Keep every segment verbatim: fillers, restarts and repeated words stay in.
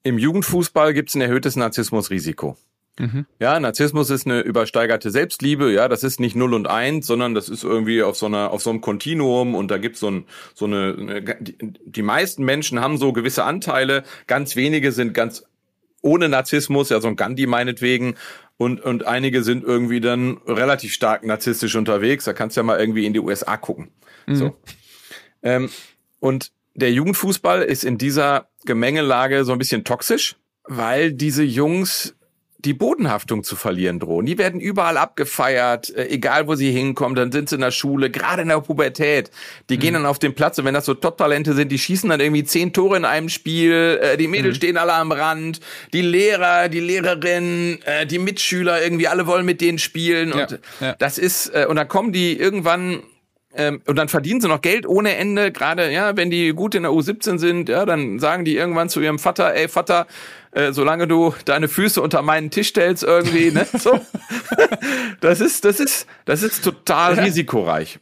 Im Jugendfußball gibt es ein erhöhtes Narzissmusrisiko. Mhm. Ja, Narzissmus ist eine übersteigerte Selbstliebe. Ja, das ist nicht null und eins, sondern das ist irgendwie auf so einer, auf so einem Kontinuum und da gibt's so ein, so eine, eine die, die meisten Menschen haben so gewisse Anteile. Ganz wenige sind ganz ohne Narzissmus, ja, so ein Gandhi meinetwegen. Und, und einige sind irgendwie dann relativ stark narzisstisch unterwegs. Da kannst du ja mal irgendwie in die U S A gucken. Mhm. So. Ähm, und der Jugendfußball ist in dieser Gemengelage so ein bisschen toxisch, weil diese Jungs die Bodenhaftung zu verlieren drohen. Die werden überall abgefeiert, äh, egal wo sie hinkommen, dann sind sie in der Schule, gerade in der Pubertät. Die mhm. gehen dann auf den Platz und wenn das so Top-Talente sind, die schießen dann irgendwie zehn Tore in einem Spiel, äh, die Mädels mhm. stehen alle am Rand, die Lehrer, die Lehrerinnen, äh, die Mitschüler, irgendwie alle wollen mit denen spielen und ja, ja. das ist, äh, und dann kommen die irgendwann Ähm, und dann verdienen sie noch Geld ohne Ende, gerade ja, wenn die gut in der U siebzehn sind, ja, dann sagen die irgendwann zu ihrem Vater, ey Vater, äh, solange du deine Füße unter meinen Tisch stellst irgendwie, ne, so. Das ist, das ist, das ist total ja. risikoreich.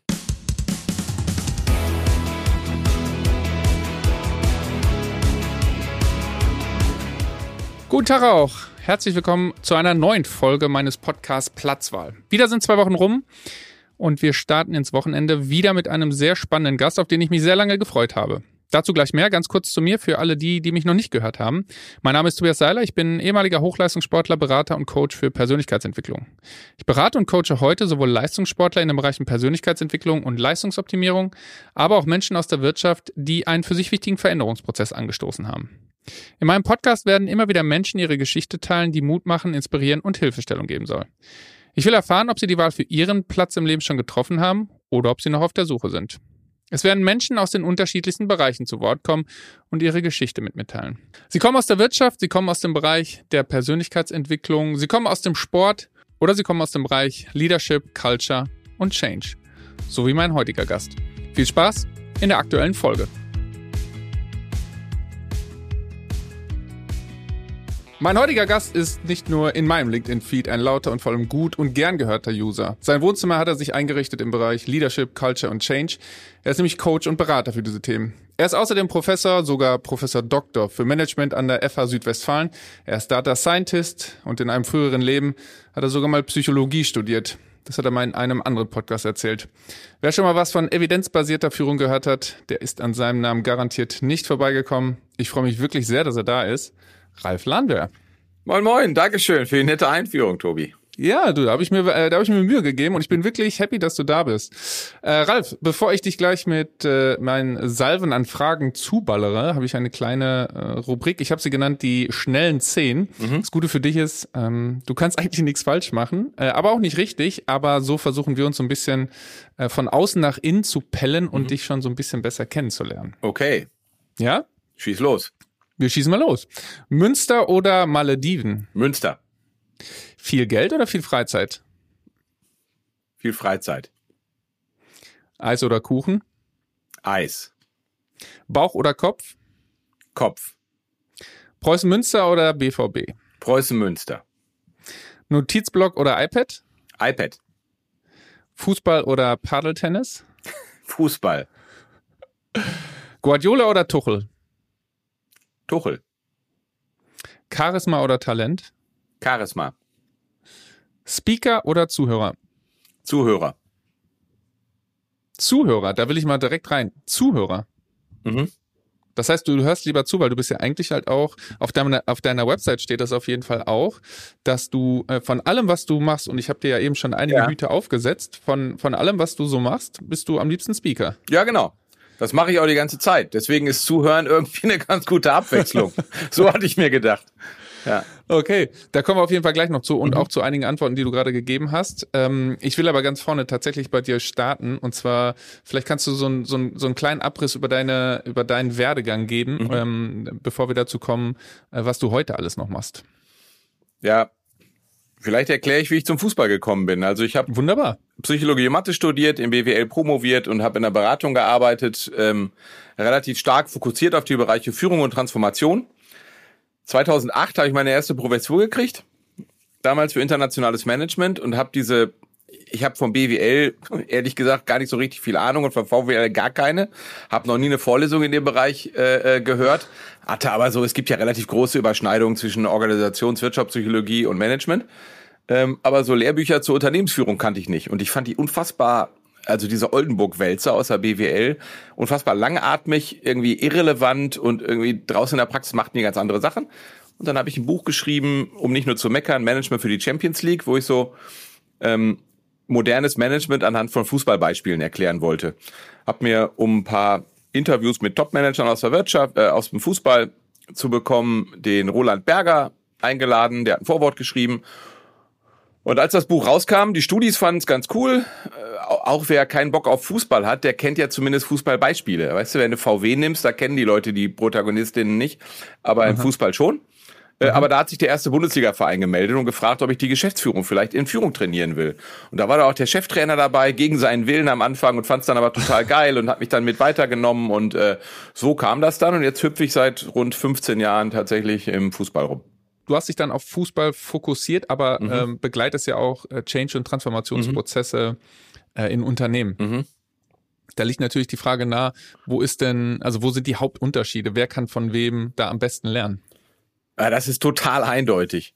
Guten Tag auch. Herzlich willkommen zu einer neuen Folge meines Podcasts Platzwahl. Wieder sind zwei Wochen rum. Und wir starten ins Wochenende wieder mit einem sehr spannenden Gast, auf den ich mich sehr lange gefreut habe. Dazu gleich mehr. Ganz kurz zu mir für alle die, die mich noch nicht gehört haben. Mein Name ist Tobias Seiler. Ich bin ehemaliger Hochleistungssportler, Berater und Coach für Persönlichkeitsentwicklung. Ich berate und coache heute sowohl Leistungssportler in den Bereichen Persönlichkeitsentwicklung und Leistungsoptimierung, aber auch Menschen aus der Wirtschaft, die einen für sich wichtigen Veränderungsprozess angestoßen haben. In meinem Podcast werden immer wieder Menschen ihre Geschichte teilen, die Mut machen, inspirieren und Hilfestellung geben soll. Ich will erfahren, ob Sie die Wahl für Ihren Platz im Leben schon getroffen haben oder ob Sie noch auf der Suche sind. Es werden Menschen aus den unterschiedlichsten Bereichen zu Wort kommen und ihre Geschichte mit mitteilen. Sie kommen aus der Wirtschaft, Sie kommen aus dem Bereich der Persönlichkeitsentwicklung, Sie kommen aus dem Sport oder Sie kommen aus dem Bereich Leadership, Culture und Change. So wie mein heutiger Gast. Viel Spaß in der aktuellen Folge. Mein heutiger Gast ist nicht nur in meinem LinkedIn-Feed ein lauter und vor allem gut und gern gehörter User. Sein Wohnzimmer hat er sich eingerichtet im Bereich Leadership, Culture und Change. Er ist nämlich Coach und Berater für diese Themen. Er ist außerdem Professor, sogar Professor Doktor für Management an der F H Südwestfalen. Er ist Data Scientist und in einem früheren Leben hat er sogar mal Psychologie studiert. Das hat er mal in einem anderen Podcast erzählt. Wer schon mal was von evidenzbasierter Führung gehört hat, der ist an seinem Namen garantiert nicht vorbeigekommen. Ich freue mich wirklich sehr, dass er da ist. Ralf Lahnwehr. Moin moin, Dankeschön für die nette Einführung, Tobi. Ja, du, da habe ich mir, äh, da habe ich mir Mühe gegeben und ich bin wirklich happy, dass du da bist. Äh, Ralf, bevor ich dich gleich mit äh, meinen Salven an Fragen zuballere, habe ich eine kleine äh, Rubrik. Ich habe sie genannt die schnellen zehn. Mhm. Das Gute für dich ist, ähm, du kannst eigentlich nichts falsch machen, äh, aber auch nicht richtig. Aber so versuchen wir uns so ein bisschen äh, von außen nach innen zu pellen und mhm. dich schon so ein bisschen besser kennenzulernen. Okay. Ja? Schieß los. Wir schießen mal los. Münster oder Malediven? Münster. Viel Geld oder viel Freizeit? Viel Freizeit. Eis oder Kuchen? Eis. Bauch oder Kopf? Kopf. Preußen-Münster oder B V B? Preußen-Münster. Notizblock oder iPad? iPad. Fußball oder Paddeltennis? Fußball. Guardiola oder Tuchel? Tuchel. Charisma oder Talent? Charisma. Speaker oder Zuhörer? Zuhörer. Zuhörer, da will ich mal direkt rein. Zuhörer. Mhm. Das heißt, du hörst lieber zu, weil du bist ja eigentlich halt auch, auf deiner, auf deiner Website steht das auf jeden Fall auch, dass du äh, von allem, was du machst, und ich habe dir ja eben schon einige ja. Hüte aufgesetzt, von, von allem, was du so machst, bist du am liebsten Speaker. Ja, genau. Das mache ich auch die ganze Zeit. Deswegen ist Zuhören irgendwie eine ganz gute Abwechslung. So hatte ich mir gedacht. Ja. Okay, da kommen wir auf jeden Fall gleich noch zu und mhm. auch zu einigen Antworten, die du gerade gegeben hast. Ähm, ich will aber ganz vorne tatsächlich bei dir starten und zwar, vielleicht kannst du so, ein, so, ein, so einen kleinen Abriss über deine über deinen Werdegang geben, mhm. ähm, bevor wir dazu kommen, äh, was du heute alles noch machst. Ja, vielleicht erkläre ich, wie ich zum Fußball gekommen bin. Also ich habe wunderbar Psychologie und Mathe studiert, im B W L promoviert und habe in der Beratung gearbeitet, ähm, relativ stark fokussiert auf die Bereiche Führung und Transformation. zweitausendacht habe ich meine erste Professur gekriegt, damals für internationales Management und habe diese ich habe vom B W L ehrlich gesagt gar nicht so richtig viel Ahnung und vom V W L gar keine. Habe noch nie eine Vorlesung in dem Bereich äh, gehört. Hatte aber so, es gibt ja relativ große Überschneidungen zwischen Organisations-, Wirtschaftspsychologie und Management. Ähm, aber so Lehrbücher zur Unternehmensführung kannte ich nicht. Und ich fand die unfassbar, also diese Oldenburg-Wälzer aus der B W L, unfassbar langatmig, irgendwie irrelevant und irgendwie draußen in der Praxis machten die ganz andere Sachen. Und dann habe ich ein Buch geschrieben, um nicht nur zu meckern, Management für die Champions League, wo ich so ähm, modernes Management anhand von Fußballbeispielen erklären wollte. Hab mir, um ein paar Interviews mit Top-Managern aus der Wirtschaft, äh, aus dem Fußball zu bekommen, den Roland Berger eingeladen, der hat ein Vorwort geschrieben. Und als das Buch rauskam, die Studis fanden es ganz cool. Äh, auch wer keinen Bock auf Fußball hat, der kennt ja zumindest Fußballbeispiele. Weißt du, wenn du V W nimmst, da kennen die Leute die Protagonistinnen nicht, aber im Fußball schon. Äh, aber da hat sich der erste Bundesliga-Verein gemeldet und gefragt, ob ich die Geschäftsführung vielleicht in Führung trainieren will. Und da war da auch der Cheftrainer dabei, gegen seinen Willen am Anfang und fand es dann aber total geil und hat mich dann mit weitergenommen. Und äh, so kam das dann. Und jetzt hüpfe ich seit rund fünfzehn Jahren tatsächlich im Fußball rum. Du hast dich dann auf Fußball fokussiert, aber Mhm. ähm, begleitest ja auch äh, Change- und Transformationsprozesse mhm. äh, in Unternehmen. Mhm. Da liegt natürlich die Frage nahe, wo ist denn, also wo sind die Hauptunterschiede? Wer kann von wem da am besten lernen? Ja, das ist total eindeutig.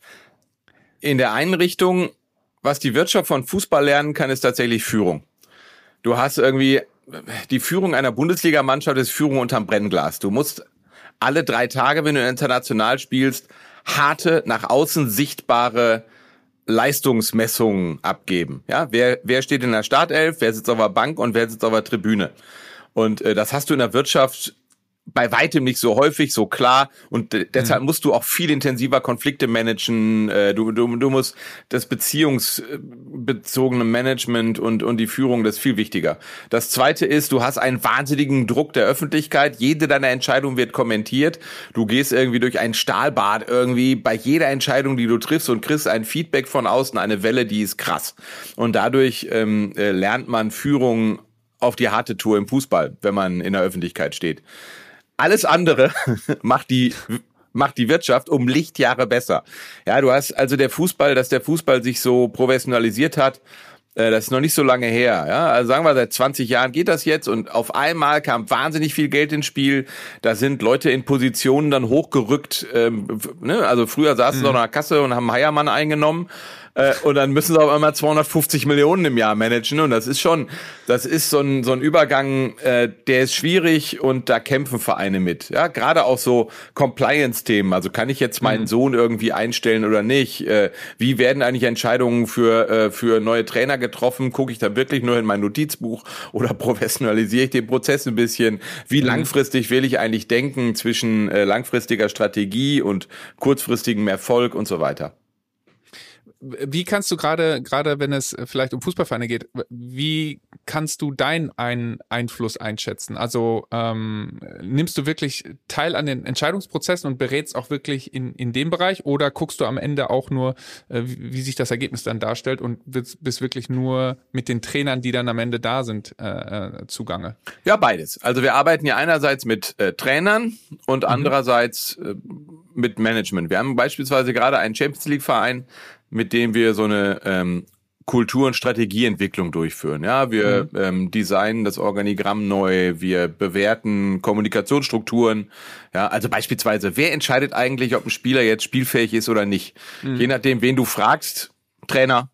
In der einen Richtung, was die Wirtschaft von Fußball lernen kann, ist tatsächlich Führung. Du hast irgendwie, die Führung einer Bundesligamannschaft ist Führung unterm Brennglas. Du musst alle drei Tage, wenn du international spielst, harte, nach außen sichtbare Leistungsmessungen abgeben. Ja, wer, wer steht in der Startelf, wer sitzt auf der Bank und wer sitzt auf der Tribüne. Und äh, das hast du in der Wirtschaft bei weitem nicht so häufig, so klar. Und äh, deshalb mhm. musst du auch viel intensiver Konflikte managen. Äh, du, du, du musst das beziehungsbezogene Management und, und die Führung, das ist viel wichtiger. Das Zweite ist, du hast einen wahnsinnigen Druck der Öffentlichkeit. Jede deiner Entscheidungen wird kommentiert. Du gehst irgendwie durch ein Stahlbad irgendwie bei jeder Entscheidung, die du triffst und kriegst ein Feedback von außen, eine Welle, die ist krass. Und dadurch ähm, äh, lernt man Führung auf die harte Tour im Fußball, wenn man in der Öffentlichkeit steht. Alles andere macht die macht die Wirtschaft um Lichtjahre besser. Ja, du hast also der Fußball, dass der Fußball sich so professionalisiert hat, äh, das ist noch nicht so lange her. Ja, also sagen wir, seit zwanzig Jahren geht das jetzt und auf einmal kam wahnsinnig viel Geld ins Spiel. Da sind Leute in Positionen dann hochgerückt. Ähm, ne? Also früher saßen sie mhm. noch an der Kasse und haben Heiermann eingenommen. Und dann müssen sie auf einmal zweihundertfünfzig Millionen im Jahr managen. Und das ist schon, das ist so ein, so ein Übergang, äh, der ist schwierig und da kämpfen Vereine mit. Ja, gerade auch so Compliance-Themen. Also kann ich jetzt meinen mhm. Sohn irgendwie einstellen oder nicht? Äh, wie werden eigentlich Entscheidungen für, äh, für neue Trainer getroffen? Gucke ich da wirklich nur in mein Notizbuch oder professionalisiere ich den Prozess ein bisschen? Wie mhm. langfristig will ich eigentlich denken zwischen äh, langfristiger Strategie und kurzfristigem Erfolg und so weiter? Wie kannst du gerade, gerade wenn es vielleicht um Fußballvereine geht, wie kannst du deinen ein Einfluss einschätzen? Also ähm, nimmst du wirklich teil an den Entscheidungsprozessen und berätst auch wirklich in, in dem Bereich oder guckst du am Ende auch nur, äh, wie, wie sich das Ergebnis dann darstellt und bist, bist wirklich nur mit den Trainern, die dann am Ende da sind, äh, zugange? Ja, beides. Also wir arbeiten ja einerseits mit äh, Trainern und mhm. andererseits äh, mit Management. Wir haben beispielsweise gerade einen Champions League Verein, mit dem wir so eine ähm, Kultur- und Strategieentwicklung durchführen. Ja, wir mhm. ähm, designen das Organigramm neu, wir bewerten Kommunikationsstrukturen. Ja, also beispielsweise, wer entscheidet eigentlich, ob ein Spieler jetzt spielfähig ist oder nicht? Mhm. Je nachdem, wen du fragst, Trainer,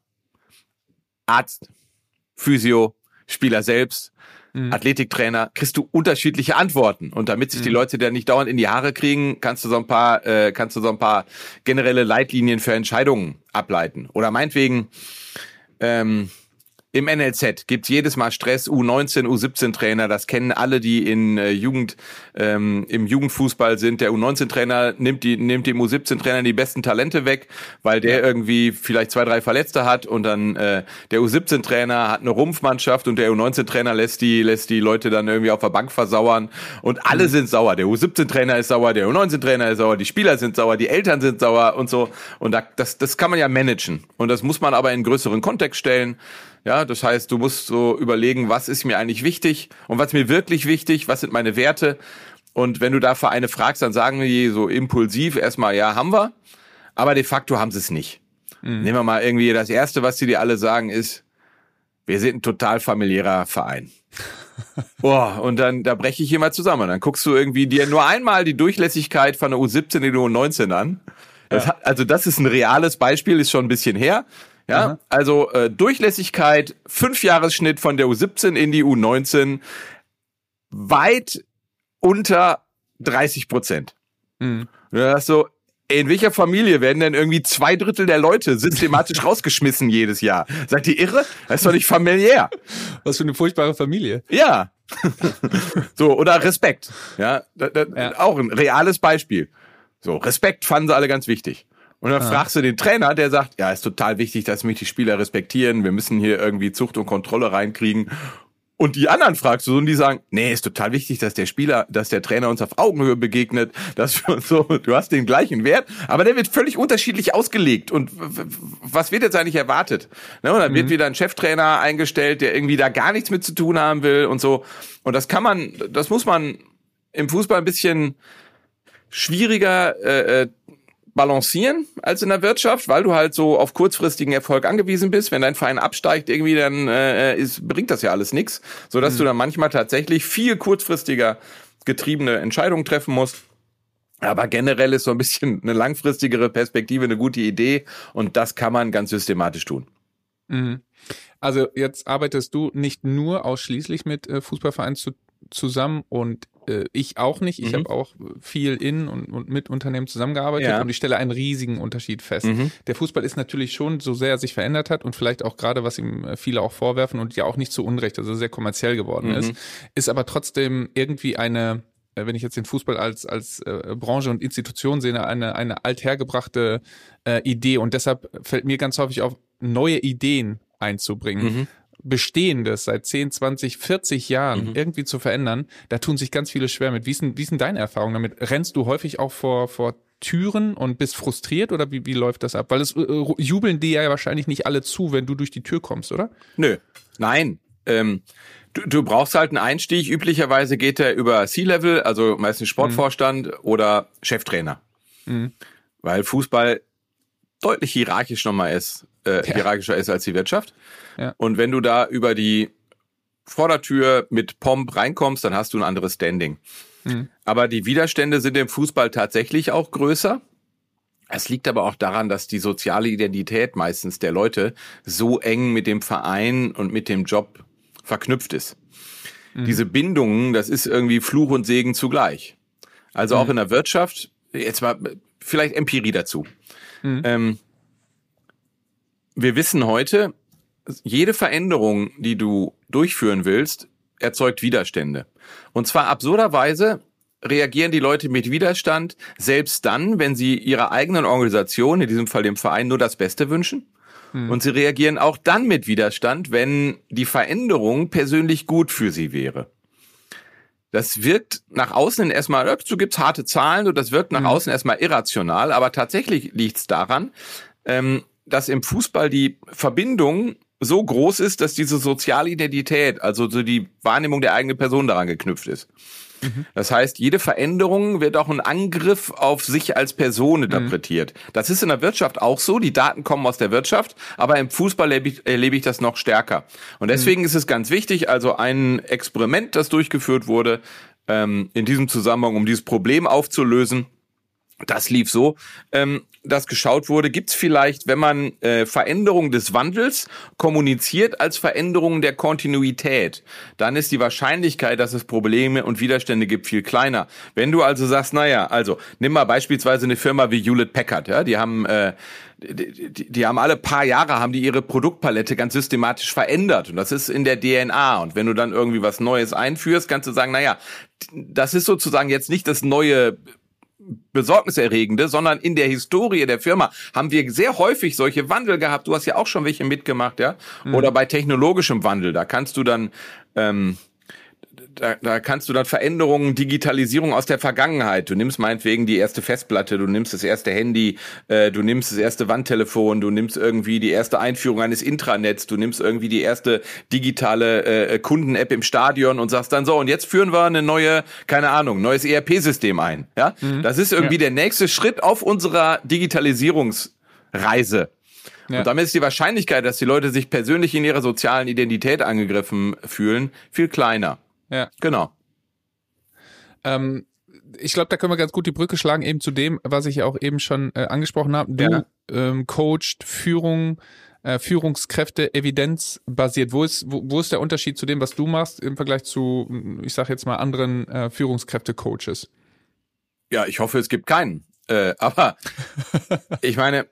Arzt, Physio, Spieler selbst, mhm. Athletiktrainer, kriegst du unterschiedliche Antworten. Und damit sich mhm. die Leute dann nicht dauernd in die Haare kriegen, kannst du so ein paar, äh, kannst du so ein paar generelle Leitlinien für Entscheidungen ableiten. Oder meinetwegen, ähm, im N L Z gibt's jedes Mal Stress, U neunzehn, U siebzehn Trainer, das kennen alle, die in äh, Jugend ähm, im Jugendfußball sind. Der U neunzehn Trainer nimmt die nimmt dem U siebzehn Trainer die besten Talente weg, weil der ja. irgendwie vielleicht zwei, drei Verletzte hat und dann äh, der U siebzehn Trainer hat eine Rumpfmannschaft und der U neunzehn Trainer lässt die lässt die Leute dann irgendwie auf der Bank versauern und alle mhm. sind sauer. Der U siebzehn Trainer ist sauer, der U neunzehn Trainer ist sauer, die Spieler sind sauer, die Eltern sind sauer und so und da, das das kann man ja managen und das muss man aber in einen größeren Kontext stellen. Ja, das heißt, du musst so überlegen, was ist mir eigentlich wichtig und was ist mir wirklich wichtig, was sind meine Werte. Und wenn du da Vereine fragst, dann sagen die so impulsiv erstmal, ja, haben wir, aber de facto haben sie es nicht. Mhm. Nehmen wir mal irgendwie, das Erste, was sie dir alle sagen, ist, wir sind ein total familiärer Verein. Boah, und dann, da breche ich hier mal zusammen. Dann guckst du irgendwie dir nur einmal die Durchlässigkeit von der U siebzehn in der U neunzehn an. Das Ja. hat, also das ist ein reales Beispiel, ist schon ein bisschen her. Ja, Aha. also äh, Durchlässigkeit, Fünfjahresschnitt von der U siebzehn in die U neunzehn, weit unter dreißig Prozent. Mhm. Ja, so, in welcher Familie werden denn irgendwie zwei Drittel der Leute systematisch rausgeschmissen jedes Jahr? Seid ihr irre? Das ist doch nicht familiär. Was für eine furchtbare Familie. Ja. So, oder Respekt. Ja, da, da, Ja. auch ein reales Beispiel. So, Respekt fanden sie alle ganz wichtig. Und dann Ah. fragst du den Trainer, der sagt, ja, ist total wichtig, dass mich die Spieler respektieren. Wir müssen hier irgendwie Zucht und Kontrolle reinkriegen. Und die anderen fragst du und die sagen, nee, ist total wichtig, dass der Spieler, dass der Trainer uns auf Augenhöhe begegnet, dass wir uns so, du hast den gleichen Wert, aber der wird völlig unterschiedlich ausgelegt. Und w- w- was wird jetzt eigentlich erwartet? Ne, und dann Mhm. wird wieder ein Cheftrainer eingestellt, der irgendwie da gar nichts mit zu tun haben will und so. Und das kann man, das muss man im Fußball ein bisschen schwieriger äh, äh, balancieren als in der Wirtschaft, weil du halt so auf kurzfristigen Erfolg angewiesen bist. Wenn dein Verein absteigt, irgendwie, dann äh, ist, bringt das ja alles nichts, sodass Mhm. du dann manchmal tatsächlich viel kurzfristiger getriebene Entscheidungen treffen musst. Aber generell ist so ein bisschen eine langfristigere Perspektive eine gute Idee und das kann man ganz systematisch tun. Mhm. Also jetzt arbeitest du nicht nur ausschließlich mit äh, Fußballvereinen zu, zusammen und äh, ich auch nicht. Ich Mhm. habe auch viel in und, und mit Unternehmen zusammengearbeitet Ja. und ich stelle einen riesigen Unterschied fest. Mhm. Der Fußball ist natürlich schon, so sehr er sich verändert hat und vielleicht auch gerade, was ihm äh, viele auch vorwerfen und ja auch nicht zu Unrecht, also sehr kommerziell geworden Mhm. ist, ist aber trotzdem irgendwie eine, äh, wenn ich jetzt den Fußball als als äh, Branche und Institution sehe, eine eine althergebrachte äh, Idee und deshalb fällt mir ganz häufig auf, neue Ideen einzubringen. Mhm. Bestehendes seit zehn, zwanzig, vierzig Jahren Mhm. irgendwie zu verändern, da tun sich ganz viele schwer mit. Wie ist denn, wie ist denn deine Erfahrung damit? Rennst du häufig auch vor, vor Türen und bist frustriert oder wie, wie läuft das ab? Weil es äh, jubeln dir ja wahrscheinlich nicht alle zu, wenn du durch die Tür kommst, oder? Nö, nein. Ähm, du, du brauchst halt einen Einstieg. Üblicherweise geht der über C-Level, also meistens Sportvorstand oder Cheftrainer. Mhm. Weil Fußball deutlich hierarchisch nochmal ist, äh, Ja. hierarchischer ist als die Wirtschaft. Ja. Und wenn du da über die Vordertür mit Pomp reinkommst, dann hast du ein anderes Standing. Mhm. Aber die Widerstände sind im Fußball tatsächlich auch größer. Es liegt aber auch daran, dass die soziale Identität meistens der Leute so eng mit dem Verein und mit dem Job verknüpft ist. Mhm. Diese Bindungen, das ist irgendwie Fluch und Segen zugleich. Also auch Mhm. in der Wirtschaft, jetzt mal vielleicht Empirie dazu. Mhm. Ähm, wir wissen heute, jede Veränderung, die du durchführen willst, erzeugt Widerstände. Und zwar absurderweise reagieren die Leute mit Widerstand selbst dann, wenn sie ihrer eigenen Organisation, in diesem Fall dem Verein, nur das Beste wünschen. Mhm. Und sie reagieren auch dann mit Widerstand, wenn die Veränderung persönlich gut für sie wäre. Das wirkt nach außen erstmal, dazu gibt's harte Zahlen und das wirkt nach Mhm. außen erstmal irrational, aber tatsächlich liegt's daran, ähm, dass im Fußball die Verbindung so groß ist, dass diese soziale Identität, also so die Wahrnehmung der eigenen Person daran geknüpft ist. Mhm. Das heißt, jede Veränderung wird auch ein Angriff auf sich als Person interpretiert. Das ist in der Wirtschaft auch so. Die Daten kommen aus der Wirtschaft, aber im Fußball erlebe ich, erlebe ich das noch stärker. Und deswegen mhm. ist es ganz wichtig, also ein Experiment, das durchgeführt wurde, ähm, in diesem Zusammenhang, um dieses Problem aufzulösen. Das lief so, ähm, dass geschaut wurde, gibt's vielleicht, wenn man äh, Veränderung des Wandels kommuniziert als Veränderung der Kontinuität, dann ist die Wahrscheinlichkeit, dass es Probleme und Widerstände gibt, viel kleiner. Wenn du also sagst, naja, also nimm mal beispielsweise eine Firma wie Hewlett Packard, ja, die haben äh, die, die, die haben alle paar Jahre haben die ihre Produktpalette ganz systematisch verändert und das ist in der D N A und wenn du dann irgendwie was Neues einführst, kannst du sagen, naja, das ist sozusagen jetzt nicht das neue Besorgniserregende, sondern in der Historie der Firma haben wir sehr häufig solche Wandel gehabt. Du hast ja auch schon welche mitgemacht, ja? Mhm. Oder bei technologischem Wandel, da kannst du dann ähm, Da, da kannst du dann Veränderungen, Digitalisierung aus der Vergangenheit. Du nimmst meinetwegen die erste Festplatte, du nimmst das erste Handy, äh, du nimmst das erste Wandtelefon, du nimmst irgendwie die erste Einführung eines Intranets, du nimmst irgendwie die erste digitale äh, Kunden-App im Stadion und sagst dann so, und jetzt führen wir eine neue, keine Ahnung, neues E R P-System ein. Ja, mhm. Das ist irgendwie ja. der nächste Schritt auf unserer Digitalisierungsreise. Ja. Und damit ist die Wahrscheinlichkeit, dass die Leute sich persönlich in ihrer sozialen Identität angegriffen fühlen, viel kleiner. Ja. Genau. Ähm, ich glaube, da können wir ganz gut die Brücke schlagen eben zu dem, was ich auch eben schon äh, angesprochen habe. Du ja. ähm, coachst Führung, äh, Führungskräfte evidenzbasiert. Wo ist, wo, wo ist der Unterschied zu dem, was du machst im Vergleich zu, ich sage jetzt mal, anderen äh, Führungskräfte-Coaches? Ja, ich hoffe, es gibt keinen. Äh, aber ich meine,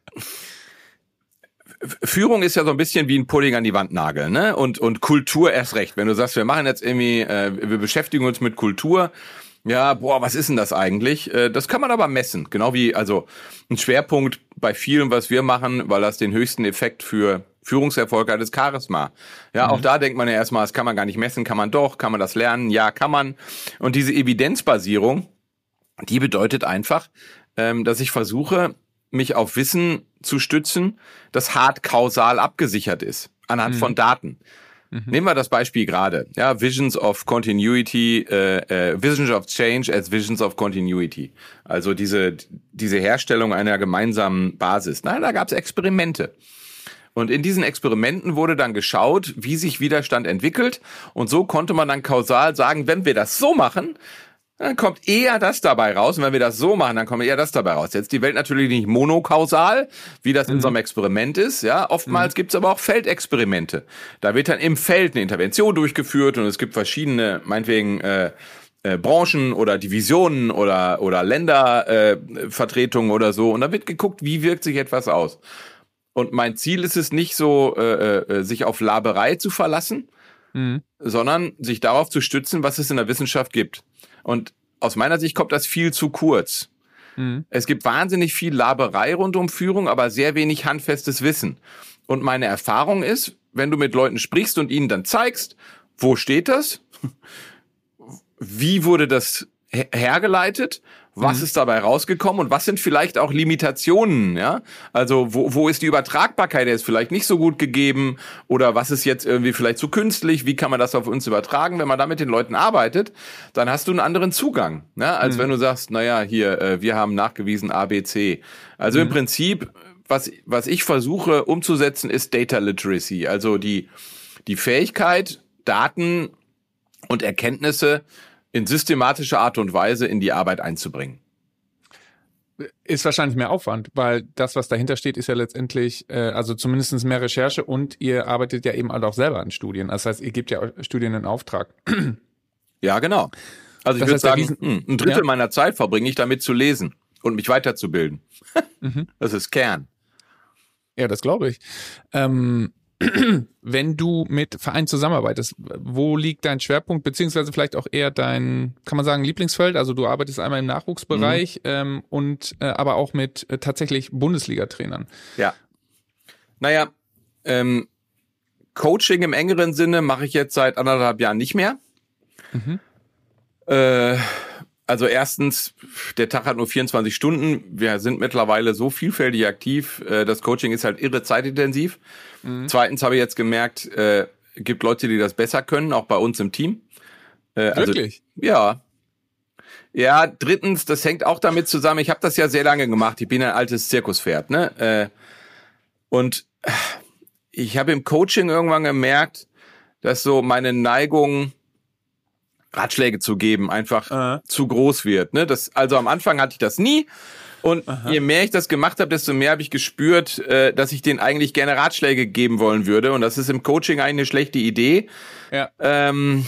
Führung ist ja so ein bisschen wie ein Pudding an die Wand nageln, ne? Und und Kultur erst recht. Wenn du sagst, wir machen jetzt irgendwie, äh, wir beschäftigen uns mit Kultur, ja, boah, was ist denn das eigentlich? Äh, das kann man aber messen, genau wie also ein Schwerpunkt bei vielem, was wir machen, weil das den höchsten Effekt für Führungserfolg hat, ist Charisma. Ja, mhm. Auch da denkt man ja erstmal, das kann man gar nicht messen, kann man doch, kann man das lernen? Ja, kann man. Und diese Evidenzbasierung, die bedeutet einfach, ähm, dass ich versuche, mich auf Wissen zu stützen, das hart kausal abgesichert ist, anhand mhm. von Daten. Mhm. Nehmen wir das Beispiel gerade, ja, Visions of Continuity, äh, äh, Visions of Change as Visions of Continuity. Also diese diese Herstellung einer gemeinsamen Basis. Nein, da gab es Experimente. Und in diesen Experimenten wurde dann geschaut, wie sich Widerstand entwickelt. Und so konnte man dann kausal sagen, wenn wir das so machen, dann kommt eher das dabei raus. Und wenn wir das so machen, dann kommt eher das dabei raus. Jetzt die Welt natürlich nicht monokausal, wie das mhm. in so einem Experiment ist. Ja, oftmals mhm. gibt's aber auch Feldexperimente. Da wird dann im Feld eine Intervention durchgeführt und es gibt verschiedene, meinetwegen, äh, äh, Branchen oder Divisionen oder, oder Ländervertretungen äh, oder so. Und da wird geguckt, wie wirkt sich etwas aus. Und mein Ziel ist es nicht so, äh, äh, sich auf Laberei zu verlassen, mhm. sondern sich darauf zu stützen, was es in der Wissenschaft gibt. Und aus meiner Sicht kommt das viel zu kurz. Mhm. Es gibt wahnsinnig viel Laberei rund um Führung, aber sehr wenig handfestes Wissen. Und meine Erfahrung ist, wenn du mit Leuten sprichst und ihnen dann zeigst, wo steht das? Wie wurde das her- hergeleitet? Was mhm. ist dabei rausgekommen und was sind vielleicht auch Limitationen, ja? Also wo wo ist die Übertragbarkeit, der ist vielleicht nicht so gut gegeben oder was ist jetzt irgendwie vielleicht zu künstlich, wie kann man das auf uns übertragen? Wenn man da mit den Leuten arbeitet, dann hast du einen anderen Zugang, ne? Als mhm. wenn du sagst, naja, hier, äh, wir haben nachgewiesen A, B, C. Also mhm. im Prinzip, was was ich versuche umzusetzen, ist Data Literacy, also die die Fähigkeit, Daten und Erkenntnisse in systematischer Art und Weise in die Arbeit einzubringen. Ist wahrscheinlich mehr Aufwand, weil das, was dahinter steht, ist ja letztendlich, äh, also zumindest mehr Recherche und ihr arbeitet ja eben halt auch selber an Studien. Das heißt, ihr gebt ja Studien in Auftrag. Ja, genau. Also ich würde sagen, Riesen- ein Drittel ja? meiner Zeit verbringe ich damit zu lesen und mich weiterzubilden. mhm. Das ist Kern. Ja, das glaube ich. Ähm, wenn du mit Vereinen zusammenarbeitest, wo liegt dein Schwerpunkt, beziehungsweise vielleicht auch eher dein, kann man sagen, Lieblingsfeld? Also du arbeitest einmal im Nachwuchsbereich mhm. ähm, und äh, aber auch mit äh, tatsächlich Bundesliga-Trainern. Ja. Naja, ähm, Coaching im engeren Sinne mache ich jetzt seit anderthalb Jahren nicht mehr. Mhm. Äh, Also erstens, der Tag hat nur vierundzwanzig Stunden. Wir sind mittlerweile so vielfältig aktiv. Das Coaching ist halt irre zeitintensiv. Mhm. Zweitens habe ich jetzt gemerkt, äh, gibt Leute, die das besser können, auch bei uns im Team. Äh, Wirklich? Also, ja. Ja, drittens, das hängt auch damit zusammen, ich habe das ja sehr lange gemacht. Ich bin ein altes Zirkuspferd, ne? Äh, und ich habe im Coaching irgendwann gemerkt, dass so meine Neigung, Ratschläge zu geben, einfach Aha. zu groß wird. Ne? Das, also am Anfang hatte ich das nie. Und Aha. je mehr ich das gemacht habe, desto mehr habe ich gespürt, äh, dass ich denen eigentlich gerne Ratschläge geben wollen würde. Und das ist im Coaching eigentlich eine schlechte Idee. Ja. Ähm,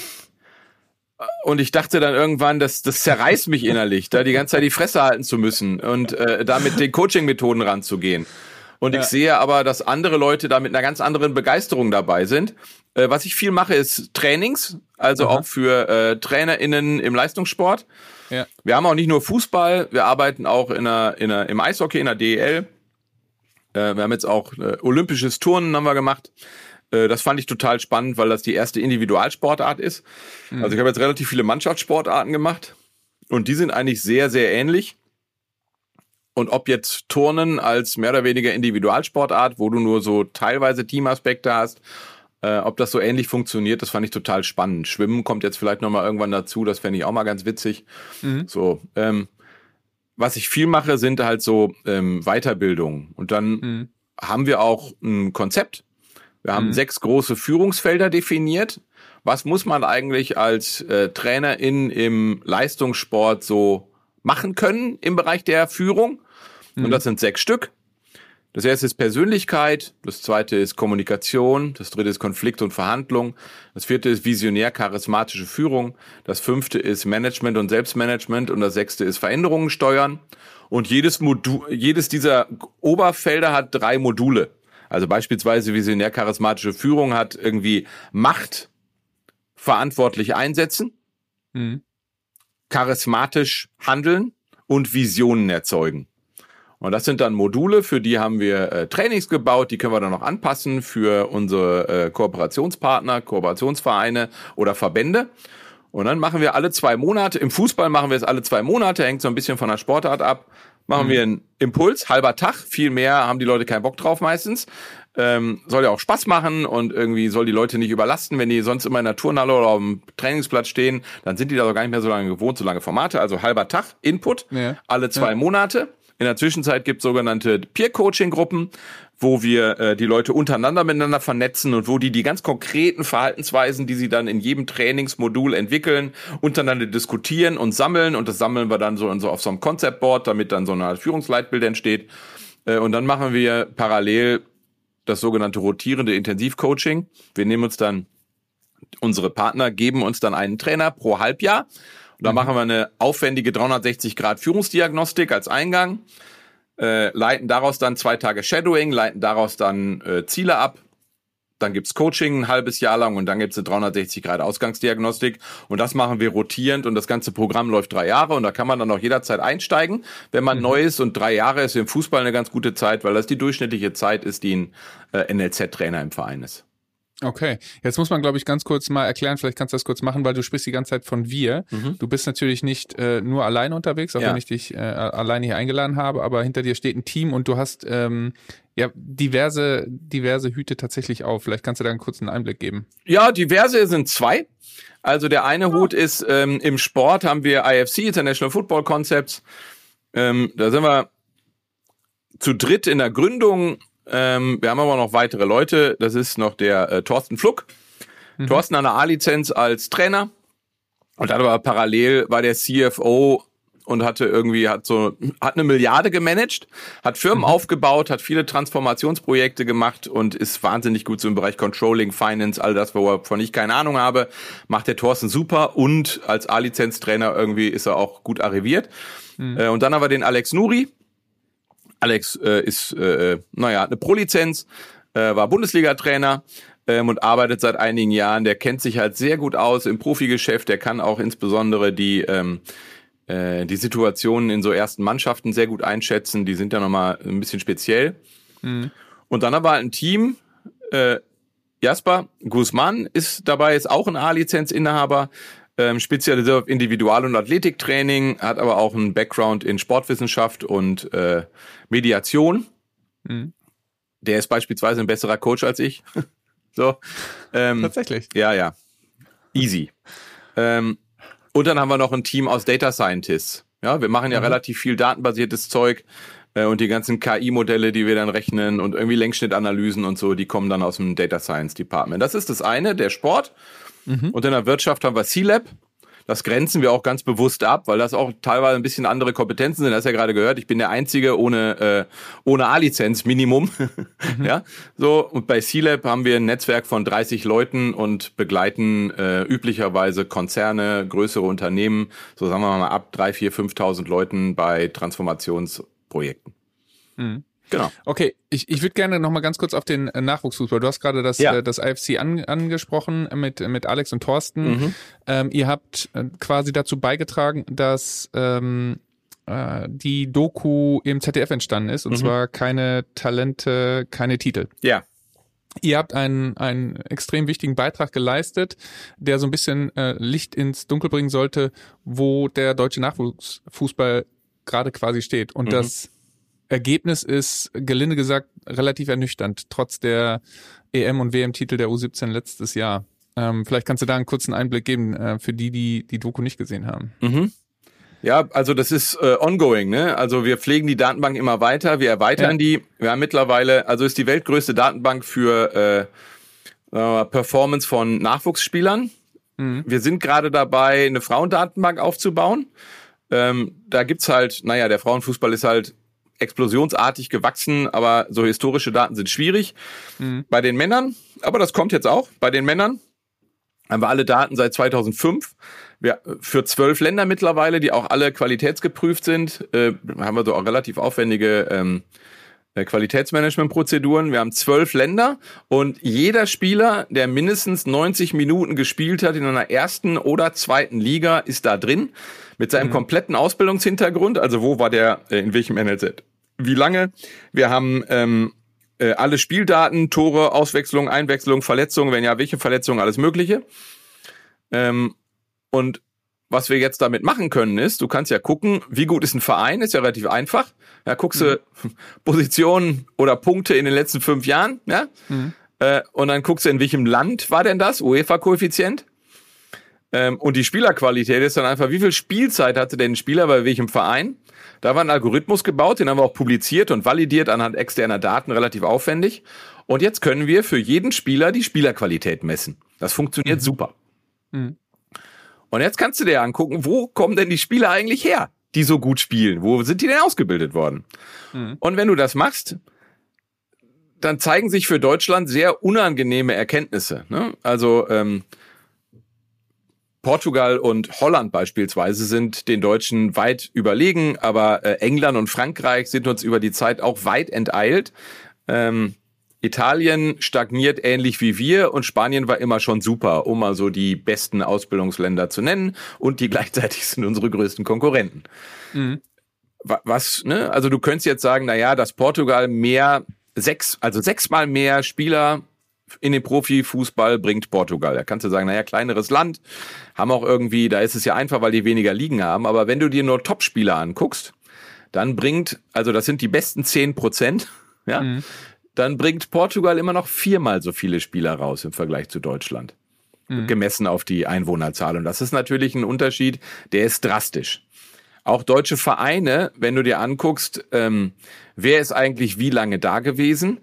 und ich dachte dann irgendwann, das, das zerreißt mich innerlich, da die ganze Zeit die Fresse halten zu müssen und äh, da mit den Coaching-Methoden ranzugehen. Und ja. ich sehe aber, dass andere Leute da mit einer ganz anderen Begeisterung dabei sind. Äh, was ich viel mache, ist Trainings, also Aha. auch für äh, TrainerInnen im Leistungssport. Ja. Wir haben auch nicht nur Fußball, wir arbeiten auch in einer, in einer, im Eishockey, in der D E L. Äh, wir haben jetzt auch äh, olympisches Turnen haben wir gemacht. Äh, das fand ich total spannend, weil das die erste Individualsportart ist. Mhm. Also ich habe jetzt relativ viele Mannschaftssportarten gemacht und die sind eigentlich sehr, sehr ähnlich. Und ob jetzt Turnen als mehr oder weniger Individualsportart, wo du nur so teilweise Teamaspekte hast, äh, ob das so ähnlich funktioniert, das fand ich total spannend. Schwimmen kommt jetzt vielleicht nochmal irgendwann dazu, das fände ich auch mal ganz witzig. Mhm. So, ähm, was ich viel mache, sind halt so ähm, Weiterbildungen. Und dann mhm. haben wir auch ein Konzept. Wir haben mhm. sechs große Führungsfelder definiert. Was muss man eigentlich als äh, Trainerin im Leistungssport so machen können im Bereich der Führung? Mhm. Und das sind sechs Stück. Das erste ist Persönlichkeit, das zweite ist Kommunikation, das dritte ist Konflikt und Verhandlung, das vierte ist visionär-charismatische Führung, das fünfte ist Management und Selbstmanagement und das sechste ist Veränderungen steuern. Und jedes Modul, jedes dieser Oberfelder hat drei Module. Also beispielsweise visionär-charismatische Führung hat irgendwie Macht verantwortlich einsetzen, mhm. charismatisch handeln und Visionen erzeugen. Und das sind dann Module, für die haben wir äh, Trainings gebaut, die können wir dann noch anpassen für unsere äh, Kooperationspartner, Kooperationsvereine oder Verbände. Und dann machen wir alle zwei Monate, im Fußball machen wir es alle zwei Monate, hängt so ein bisschen von der Sportart ab, machen mhm. wir einen Impuls, halber Tag, viel mehr haben die Leute keinen Bock drauf meistens. Ähm, soll ja auch Spaß machen und irgendwie soll die Leute nicht überlasten, wenn die sonst immer in der Turnhalle oder auf dem Trainingsplatz stehen, dann sind die da doch gar nicht mehr so lange gewohnt, so lange Formate, also halber Tag, Input, ja. alle zwei ja. Monate. In der Zwischenzeit gibt es sogenannte Peer-Coaching-Gruppen, wo wir äh, die Leute untereinander miteinander vernetzen und wo die die ganz konkreten Verhaltensweisen, die sie dann in jedem Trainingsmodul entwickeln, untereinander diskutieren und sammeln. Und das sammeln wir dann so, so auf so einem Concept-Board, damit dann so eine Führungsleitbild entsteht. Äh, und dann machen wir parallel das sogenannte rotierende Intensivcoaching. Wir nehmen uns dann, unsere Partner geben uns dann einen Trainer pro Halbjahr. Und da mhm. machen wir eine aufwendige dreihundertsechzig Grad Führungsdiagnostik als Eingang, äh, leiten daraus dann zwei Tage Shadowing, leiten daraus dann äh, Ziele ab. Dann gibt's Coaching ein halbes Jahr lang und dann gibt's eine dreihundertsechzig Grad Ausgangsdiagnostik. Und das machen wir rotierend und das ganze Programm läuft drei Jahre und da kann man dann auch jederzeit einsteigen, wenn man mhm. neu ist. Und drei Jahre ist im Fußball eine ganz gute Zeit, weil das die durchschnittliche Zeit ist, die ein äh, N L Z-Trainer im Verein ist. Okay, jetzt muss man, glaube ich, ganz kurz mal erklären, vielleicht kannst du das kurz machen, weil du sprichst die ganze Zeit von wir. Mhm. Du bist natürlich nicht äh, nur alleine unterwegs, auch ja. wenn ich dich äh, alleine hier eingeladen habe, aber hinter dir steht ein Team und du hast ähm, ja diverse diverse Hüte tatsächlich auf. Vielleicht kannst du da einen kurzen Einblick geben. Ja, diverse sind zwei. Also der eine oh. Hut ist, ähm, im Sport haben wir I F C, International Football Concepts. Ähm, da sind wir zu dritt in der Gründung. Ähm, wir haben aber noch weitere Leute. Das ist noch der äh, Thorsten Fluck. Mhm. Thorsten hat eine A-Lizenz als Trainer und hat aber parallel war der C F O und hatte irgendwie hat so hat eine Milliarde gemanagt, hat Firmen mhm. aufgebaut, hat viele Transformationsprojekte gemacht und ist wahnsinnig gut so im Bereich Controlling, Finance, all das, wovon ich keine Ahnung habe, macht der Thorsten super und als A-Lizenz-Trainer irgendwie ist er auch gut arriviert. Mhm. Äh, und dann haben wir den Alex Nuri. Alex äh, ist, äh, naja, hat eine Pro-Lizenz, äh, war Bundesliga-Trainer ähm, und arbeitet seit einigen Jahren. Der kennt sich halt sehr gut aus im Profigeschäft. Der kann auch insbesondere die ähm, äh, die Situationen in so ersten Mannschaften sehr gut einschätzen. Die sind ja nochmal ein bisschen speziell. Mhm. Und dann haben wir halt ein Team. Äh, Jasper Guzman ist dabei, ist auch ein A-Lizenz-Inhaber. Ähm, spezialisiert auf Individual- und Athletiktraining, hat aber auch einen Background in Sportwissenschaft und äh, Mediation. Mhm. Der ist beispielsweise ein besserer Coach als ich. so. Ähm, Tatsächlich? Ja, ja. Easy. ähm, und dann haben wir noch ein Team aus Data Scientists. Ja, wir machen ja mhm. relativ viel datenbasiertes Zeug äh, und die ganzen K I-Modelle, die wir dann rechnen und irgendwie Längsschnittanalysen und so, die kommen dann aus dem Data Science Department. Das ist das eine, der Sport. Mhm. Und in der Wirtschaft haben wir C-Lab. Das grenzen wir auch ganz bewusst ab, weil das auch teilweise ein bisschen andere Kompetenzen sind. Das hast ja gerade gehört. Ich bin der Einzige ohne äh, ohne A-Lizenz, Minimum. Mhm. Ja, so. Und bei C-Lab haben wir ein Netzwerk von dreißig Leuten und begleiten äh, üblicherweise Konzerne, größere Unternehmen, so sagen wir mal ab drei, vier, fünftausend Leuten bei Transformationsprojekten. Mhm. Genau. Okay, ich, ich würde gerne noch mal ganz kurz auf den Nachwuchsfußball. Du hast gerade das, ja. äh, das I F C an, angesprochen mit, mit Alex und Thorsten. Mhm. Ähm, ihr habt äh, quasi dazu beigetragen, dass ähm, äh, die Doku im Z D F entstanden ist. Und mhm. zwar keine Talente, keine Titel. Ja. Ihr habt einen, einen extrem wichtigen Beitrag geleistet, der so ein bisschen äh, Licht ins Dunkel bringen sollte, wo der deutsche Nachwuchsfußball gerade quasi steht. Und mhm. das Ergebnis ist, gelinde gesagt, relativ ernüchternd, trotz der E M- und W M-Titel der U siebzehn letztes Jahr. Ähm, vielleicht kannst du da einen kurzen Einblick geben, äh, für die, die die Doku nicht gesehen haben. Mhm. Ja, also das ist äh, ongoing, ne? Also wir pflegen die Datenbank immer weiter, wir erweitern ja. die. Wir haben mittlerweile, also ist die weltgrößte Datenbank für äh, äh, Performance von Nachwuchsspielern. Mhm. Wir sind gerade dabei, eine Frauendatenbank aufzubauen. Ähm, da gibt's halt, naja, der Frauenfußball ist halt explosionsartig gewachsen, aber so historische Daten sind schwierig. Mhm. Bei den Männern, aber das kommt jetzt auch, bei den Männern haben wir alle Daten seit zweitausendfünf. Wir, für zwölf Länder mittlerweile, die auch alle qualitätsgeprüft sind, äh, haben wir so auch relativ aufwendige ähm, Qualitätsmanagementprozeduren. Wir haben zwölf Länder und jeder Spieler, der mindestens neunzig Minuten gespielt hat in einer ersten oder zweiten Liga, ist da drin mit seinem mhm. kompletten Ausbildungshintergrund. Also wo war der, äh, in welchem N L Z? Wie lange? Wir haben ähm, äh, alle Spieldaten, Tore, Auswechslung, Einwechslung, Verletzungen, wenn ja, welche Verletzungen, alles Mögliche. Ähm, Und was wir jetzt damit machen können, ist, du kannst ja gucken, wie gut ist ein Verein, ist ja relativ einfach. Ja, guckst du mhm. Positionen oder Punkte in den letzten fünf Jahren, ja, mhm. äh, und dann guckst du, in welchem Land war denn das, UEFA-Koeffizient. Ähm, und die Spielerqualität ist dann einfach, wie viel Spielzeit hatte denn ein Spieler bei welchem Verein? Da war ein Algorithmus gebaut, den haben wir auch publiziert und validiert anhand externer Daten, relativ aufwendig. Und jetzt können wir für jeden Spieler die Spielerqualität messen. Das funktioniert mhm. super. Mhm. Und jetzt kannst du dir angucken, wo kommen denn die Spieler eigentlich her, die so gut spielen? Wo sind die denn ausgebildet worden? Mhm. Und wenn du das machst, dann zeigen sich für Deutschland sehr unangenehme Erkenntnisse. Ne? Also ähm, Portugal und Holland beispielsweise sind den Deutschen weit überlegen, aber äh, England und Frankreich sind uns über die Zeit auch weit enteilt. Ähm, Italien stagniert ähnlich wie wir und Spanien war immer schon super, um mal so die besten Ausbildungsländer zu nennen und die gleichzeitig sind unsere größten Konkurrenten. Mhm. Was, ne? Also du könntest jetzt sagen, na ja, dass Portugal mehr, sechs, also sechsmal mehr Spieler in den Profifußball bringt Portugal. Da kannst du sagen, naja, kleineres Land, haben auch irgendwie, da ist es ja einfach, weil die weniger Ligen haben, aber wenn du dir nur Topspieler anguckst, dann bringt, also das sind die besten zehn Prozent, ja, mhm. dann bringt Portugal immer noch viermal so viele Spieler raus im Vergleich zu Deutschland. Mhm. Gemessen auf die Einwohnerzahl. Und das ist natürlich ein Unterschied, der ist drastisch. Auch deutsche Vereine, wenn du dir anguckst, ähm, wer ist eigentlich wie lange da gewesen,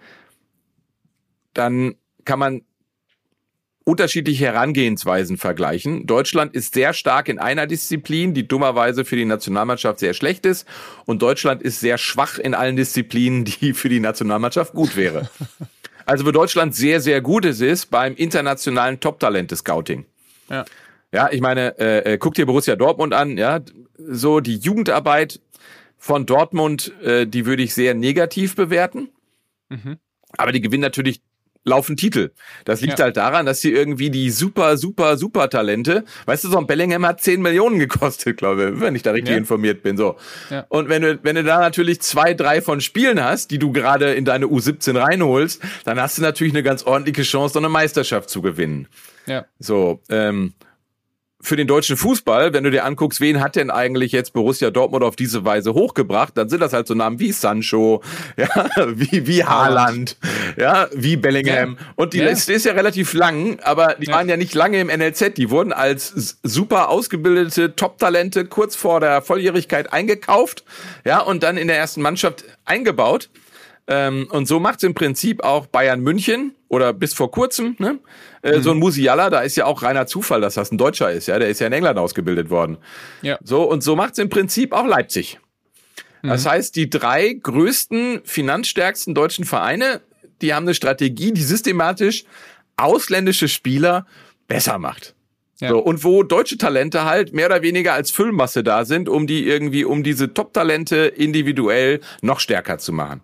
dann kann man unterschiedliche Herangehensweisen vergleichen. Deutschland ist sehr stark in einer Disziplin, die dummerweise für die Nationalmannschaft sehr schlecht ist. Und Deutschland ist sehr schwach in allen Disziplinen, die für die Nationalmannschaft gut wäre. Also für Deutschland sehr, sehr gut es ist beim internationalen Top-Talente-Scouting. Ja. Ja, ich meine, äh, guck dir Borussia Dortmund an, ja, so die Jugendarbeit von Dortmund, äh, die würde ich sehr negativ bewerten. Mhm. Aber die gewinnen natürlich laufen Titel. Das liegt ja. halt daran, dass sie irgendwie die super, super, super Talente, weißt du, so ein Bellingham hat zehn Millionen gekostet, glaube ich, wenn ich da richtig ja. informiert bin, so. Ja. Und wenn du, wenn du da natürlich zwei, drei von Spielen hast, die du gerade in deine U siebzehn reinholst, dann hast du natürlich eine ganz ordentliche Chance, so eine Meisterschaft zu gewinnen. Ja. So, ähm, für den deutschen Fußball, wenn du dir anguckst, wen hat denn eigentlich jetzt Borussia Dortmund auf diese Weise hochgebracht, dann sind das halt so Namen wie Sancho, ja, wie, wie Haaland, ja, wie Bellingham. Ja. Und die ja. Liste ist ja relativ lang, aber die ja. waren ja nicht lange im N L Z. Die wurden als super ausgebildete Top-Talente kurz vor der Volljährigkeit eingekauft, ja, und dann in der ersten Mannschaft eingebaut. Ähm, und so macht's im Prinzip auch Bayern München oder bis vor kurzem, ne? Äh, mhm. So ein Musiala, da ist ja auch reiner Zufall, dass das ein Deutscher ist, ja, der ist ja in England ausgebildet worden. Ja. So, und so macht's im Prinzip auch Leipzig. Mhm. Das heißt, die drei größten, finanzstärksten deutschen Vereine, die haben eine Strategie, die systematisch ausländische Spieler besser macht. Ja. So, und wo deutsche Talente halt mehr oder weniger als Füllmasse da sind, um die irgendwie, um diese Top-Talente individuell noch stärker zu machen.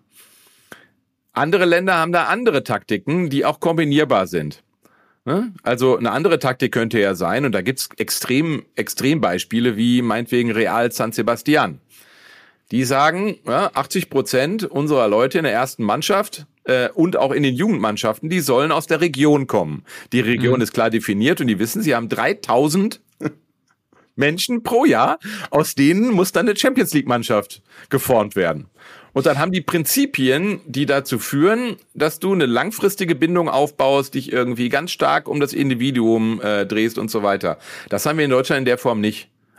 Andere Länder haben da andere Taktiken, die auch kombinierbar sind. Also eine andere Taktik könnte ja sein, und da gibt's extrem, Extrembeispiele wie meinetwegen Real San Sebastian. Die sagen, ja, achtzig Prozent unserer Leute in der ersten Mannschaft äh, und auch in den Jugendmannschaften, die sollen aus der Region kommen. Die Region mhm. ist klar definiert und die wissen, sie haben dreitausend Menschen pro Jahr, aus denen muss dann eine Champions-League-Mannschaft geformt werden. Und dann haben die Prinzipien, die dazu führen, dass du eine langfristige Bindung aufbaust, dich irgendwie ganz stark um das Individuum äh, drehst und so weiter. Das haben wir in Deutschland in der Form nicht.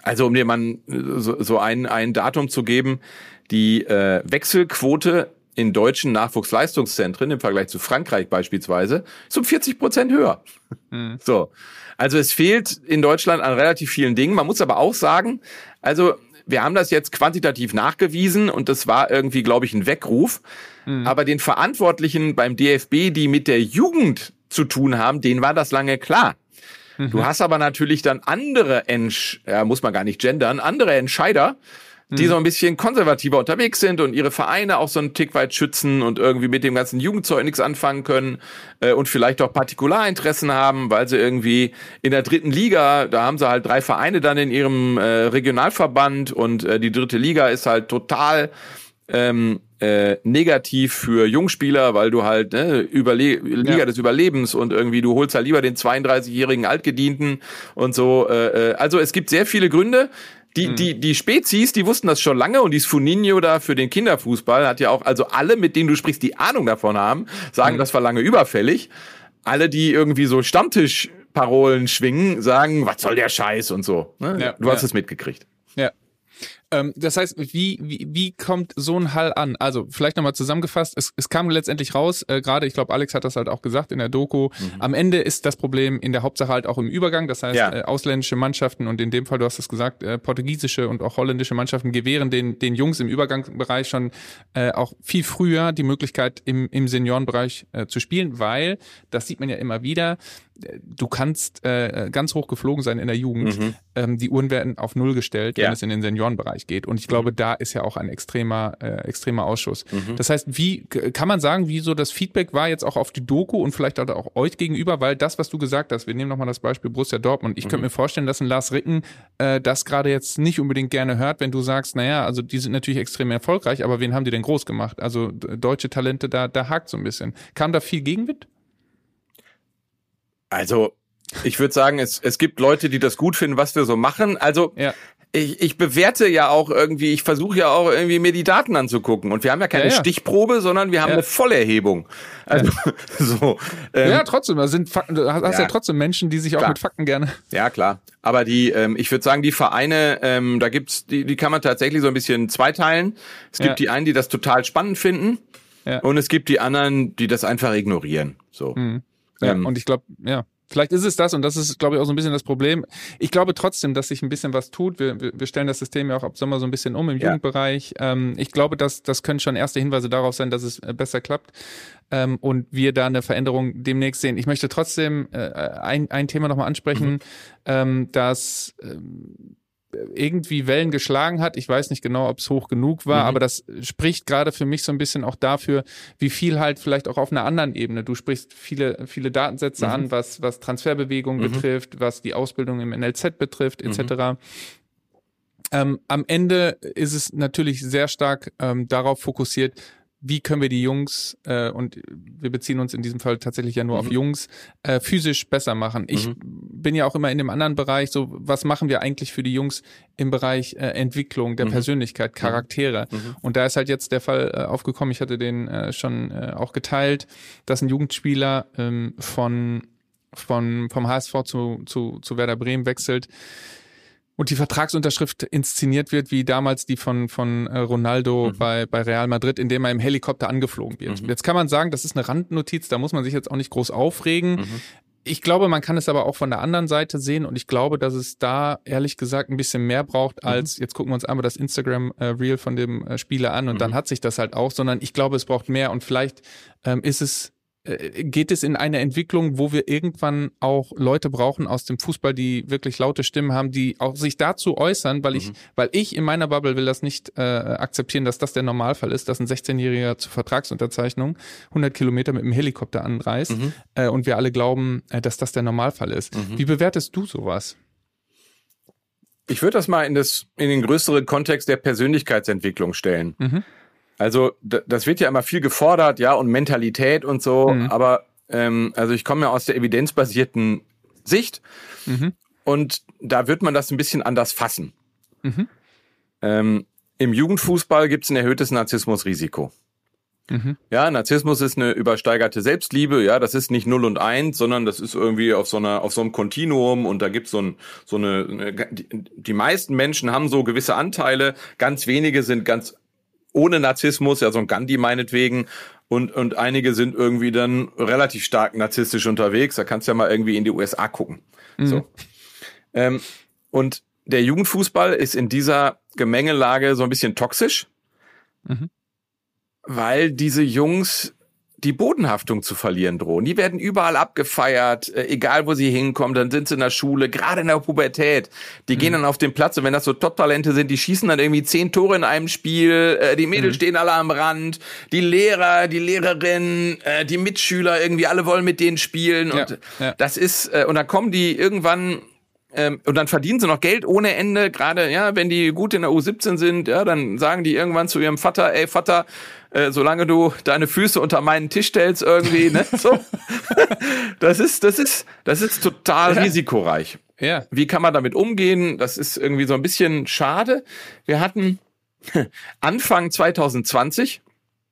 Also um dir mal so, so ein, ein Datum zu geben, die äh, Wechselquote in deutschen Nachwuchsleistungszentren im Vergleich zu Frankreich beispielsweise ist um vierzig Prozent höher. Mhm. So. Also es fehlt in Deutschland an relativ vielen Dingen. Man muss aber auch sagen, also wir haben das jetzt quantitativ nachgewiesen und das war irgendwie, glaube ich, ein Weckruf. Mhm. Aber den Verantwortlichen beim D F B, die mit der Jugend zu tun haben, denen war das lange klar. Mhm. Du hast aber natürlich dann andere, Entsch- ja, muss man gar nicht gendern, andere Entscheider, die so ein bisschen konservativer unterwegs sind und ihre Vereine auch so einen Tick weit schützen und irgendwie mit dem ganzen Jugendzeug nichts anfangen können äh, und vielleicht auch Partikularinteressen haben, weil sie irgendwie in der dritten Liga, da haben sie halt drei Vereine dann in ihrem äh, Regionalverband und äh, die dritte Liga ist halt total ähm, äh, negativ für Jungspieler, weil du halt ne, Überle- Liga ja. des Überlebens und irgendwie du holst halt lieber den zweiunddreißigjährigen Altgedienten und so. Äh, also es gibt sehr viele Gründe. Die, die, die Spezies, die wussten das schon lange und dieses Funinho da für den Kinderfußball hat ja auch, also alle, mit denen du sprichst, die Ahnung davon haben, sagen, mhm. das war lange überfällig. Alle, die irgendwie so Stammtischparolen schwingen, sagen, was soll der Scheiß und so. Ne? Ja, du hast ja. es mitgekriegt. Ja. Ähm, das heißt, wie, wie, wie kommt so ein Hall an? Also vielleicht nochmal zusammengefasst, es, es kam letztendlich raus, äh, gerade, ich glaube, Alex hat das halt auch gesagt in der Doku, mhm. am Ende ist das Problem in der Hauptsache halt auch im Übergang, das heißt, ja. äh, ausländische Mannschaften und in dem Fall, du hast es gesagt, äh, portugiesische und auch holländische Mannschaften gewähren den, den Jungs im Übergangsbereich schon äh, auch viel früher die Möglichkeit, im, im Seniorenbereich äh, zu spielen, weil, das sieht man ja immer wieder, du kannst äh, ganz hoch geflogen sein in der Jugend. Mhm. Ähm, die Uhren werden auf Null gestellt, ja. wenn es in den Seniorenbereich geht. Und ich glaube, mhm. da ist ja auch ein extremer äh, extremer Ausschuss. Mhm. Das heißt, wie kann man sagen, wie so das Feedback war jetzt auch auf die Doku und vielleicht auch euch gegenüber? Weil das, was du gesagt hast, wir nehmen nochmal das Beispiel Borussia Dortmund. Ich mhm. könnte mir vorstellen, dass ein Lars Ricken äh, das gerade jetzt nicht unbedingt gerne hört, wenn du sagst, naja, also die sind natürlich extrem erfolgreich, aber wen haben die denn groß gemacht? Also deutsche Talente, da, da hakt so ein bisschen. Kam da viel Gegenwind? Also, ich würde sagen, es, es gibt Leute, die das gut finden, was wir so machen. Also, ja. ich, ich bewerte ja auch irgendwie, ich versuche ja auch irgendwie mir die Daten anzugucken. Und wir haben ja keine ja, ja. Stichprobe, sondern wir haben ja. eine Vollerhebung. Also, ja. so. Ähm, ja, trotzdem, da sind Fakten, du hast ja. ja trotzdem Menschen, die sich klar. auch mit Fakten gerne. Ja, klar. Aber die, ähm, ich würde sagen, die Vereine, ähm, da gibt's, die, die kann man tatsächlich so ein bisschen zweiteilen. Es gibt ja. die einen, die das total spannend finden. Ja. Und es gibt die anderen, die das einfach ignorieren. So. Mhm. Ja, ähm, und ich glaube, ja, vielleicht ist es das und das ist, glaube ich, auch so ein bisschen das Problem. Ich glaube trotzdem, dass sich ein bisschen was tut. Wir, wir stellen das System ja auch ab Sommer so ein bisschen um im ja. Jugendbereich. Ähm, ich glaube, dass das können schon erste Hinweise darauf sein, dass es besser klappt ähm, und wir da eine Veränderung demnächst sehen. Ich möchte trotzdem äh, ein, ein Thema nochmal ansprechen, mhm. ähm, dass ähm, irgendwie Wellen geschlagen hat. Ich weiß nicht genau, ob es hoch genug war, mhm. aber das spricht gerade für mich so ein bisschen auch dafür, wie viel halt vielleicht auch auf einer anderen Ebene. Du sprichst viele viele Datensätze mhm. an, was was Transferbewegungen mhm. betrifft, was die Ausbildung im N L Z betrifft, et cetera. Mhm. Ähm, am Ende ist es natürlich sehr stark ähm, darauf fokussiert, wie können wir die Jungs, äh, und wir beziehen uns in diesem Fall tatsächlich ja nur mhm. auf Jungs, äh, physisch besser machen. Ich mhm. bin ja auch immer in dem anderen Bereich, so was machen wir eigentlich für die Jungs im Bereich äh, Entwicklung der mhm. Persönlichkeit, Charaktere. Mhm. Und da ist halt jetzt der Fall äh, aufgekommen, ich hatte den äh, schon äh, auch geteilt, dass ein Jugendspieler ähm, von, von vom H S V zu, zu, zu Werder Bremen wechselt, und die Vertragsunterschrift inszeniert wird, wie damals die von von Ronaldo mhm. bei bei Real Madrid, indem er im Helikopter angeflogen wird. Mhm. Jetzt kann man sagen, das ist eine Randnotiz, da muss man sich jetzt auch nicht groß aufregen. Mhm. Ich glaube, man kann es aber auch von der anderen Seite sehen und ich glaube, dass es da ehrlich gesagt ein bisschen mehr braucht als, mhm. jetzt gucken wir uns einmal das Instagram-Reel von dem äh, Spieler an und mhm. dann hat sich das halt auch, sondern ich glaube, es braucht mehr und vielleicht ähm, ist es geht es in eine Entwicklung, wo wir irgendwann auch Leute brauchen aus dem Fußball, die wirklich laute Stimmen haben, die auch sich dazu äußern, weil ich, mhm. weil ich in meiner Bubble will das nicht äh, akzeptieren, dass das der Normalfall ist, dass ein sechzehnjähriger zur Vertragsunterzeichnung hundert Kilometer mit dem Helikopter anreist mhm. äh, und wir alle glauben, äh, dass das der Normalfall ist. Mhm. Wie bewertest du sowas? Ich würde das mal in das in den größeren Kontext der Persönlichkeitsentwicklung stellen. Mhm. Also das wird ja immer viel gefordert, ja, und Mentalität und so, mhm. aber ähm, also ich komme ja aus der evidenzbasierten Sicht mhm. und da wird man das ein bisschen anders fassen. Mhm. Ähm, im Jugendfußball gibt es ein erhöhtes Narzissmusrisiko. Mhm. Ja, Narzissmus ist eine übersteigerte Selbstliebe, ja, das ist nicht null und eins, sondern das ist irgendwie auf so einer, auf so einem Kontinuum und da gibt's so ein, so eine, eine die, die meisten Menschen haben so gewisse Anteile, ganz wenige sind ganz ohne Narzissmus, ja, so ein Gandhi meinetwegen, und, und einige sind irgendwie dann relativ stark narzisstisch unterwegs, da kannst du ja mal irgendwie in die U S A gucken. Mhm. So. Ähm, und der Jugendfußball ist in dieser Gemengelage so ein bisschen toxisch. Mhm. Weil diese Jungs die Bodenhaftung zu verlieren drohen. Die werden überall abgefeiert, äh, egal wo sie hinkommen, dann sind sie in der Schule, gerade in der Pubertät. Die mhm. gehen dann auf den Platz und wenn das so Top-Talente sind, die schießen dann irgendwie zehn Tore in einem Spiel, äh, die Mädels mhm. stehen alle am Rand, die Lehrer, die Lehrerinnen, äh, die Mitschüler, irgendwie alle wollen mit denen spielen und ja, ja. das ist, äh, und dann kommen die irgendwann Ähm, und dann verdienen sie noch Geld ohne Ende, gerade ja, wenn die gut in der U siebzehn sind, ja, dann sagen die irgendwann zu ihrem Vater, ey Vater, äh, solange du deine Füße unter meinen Tisch stellst irgendwie, ne, so. Das ist, das ist, das ist total ja. risikoreich. Ja. Wie kann man damit umgehen? Das ist irgendwie so ein bisschen schade. Wir hatten Anfang zwanzig zwanzig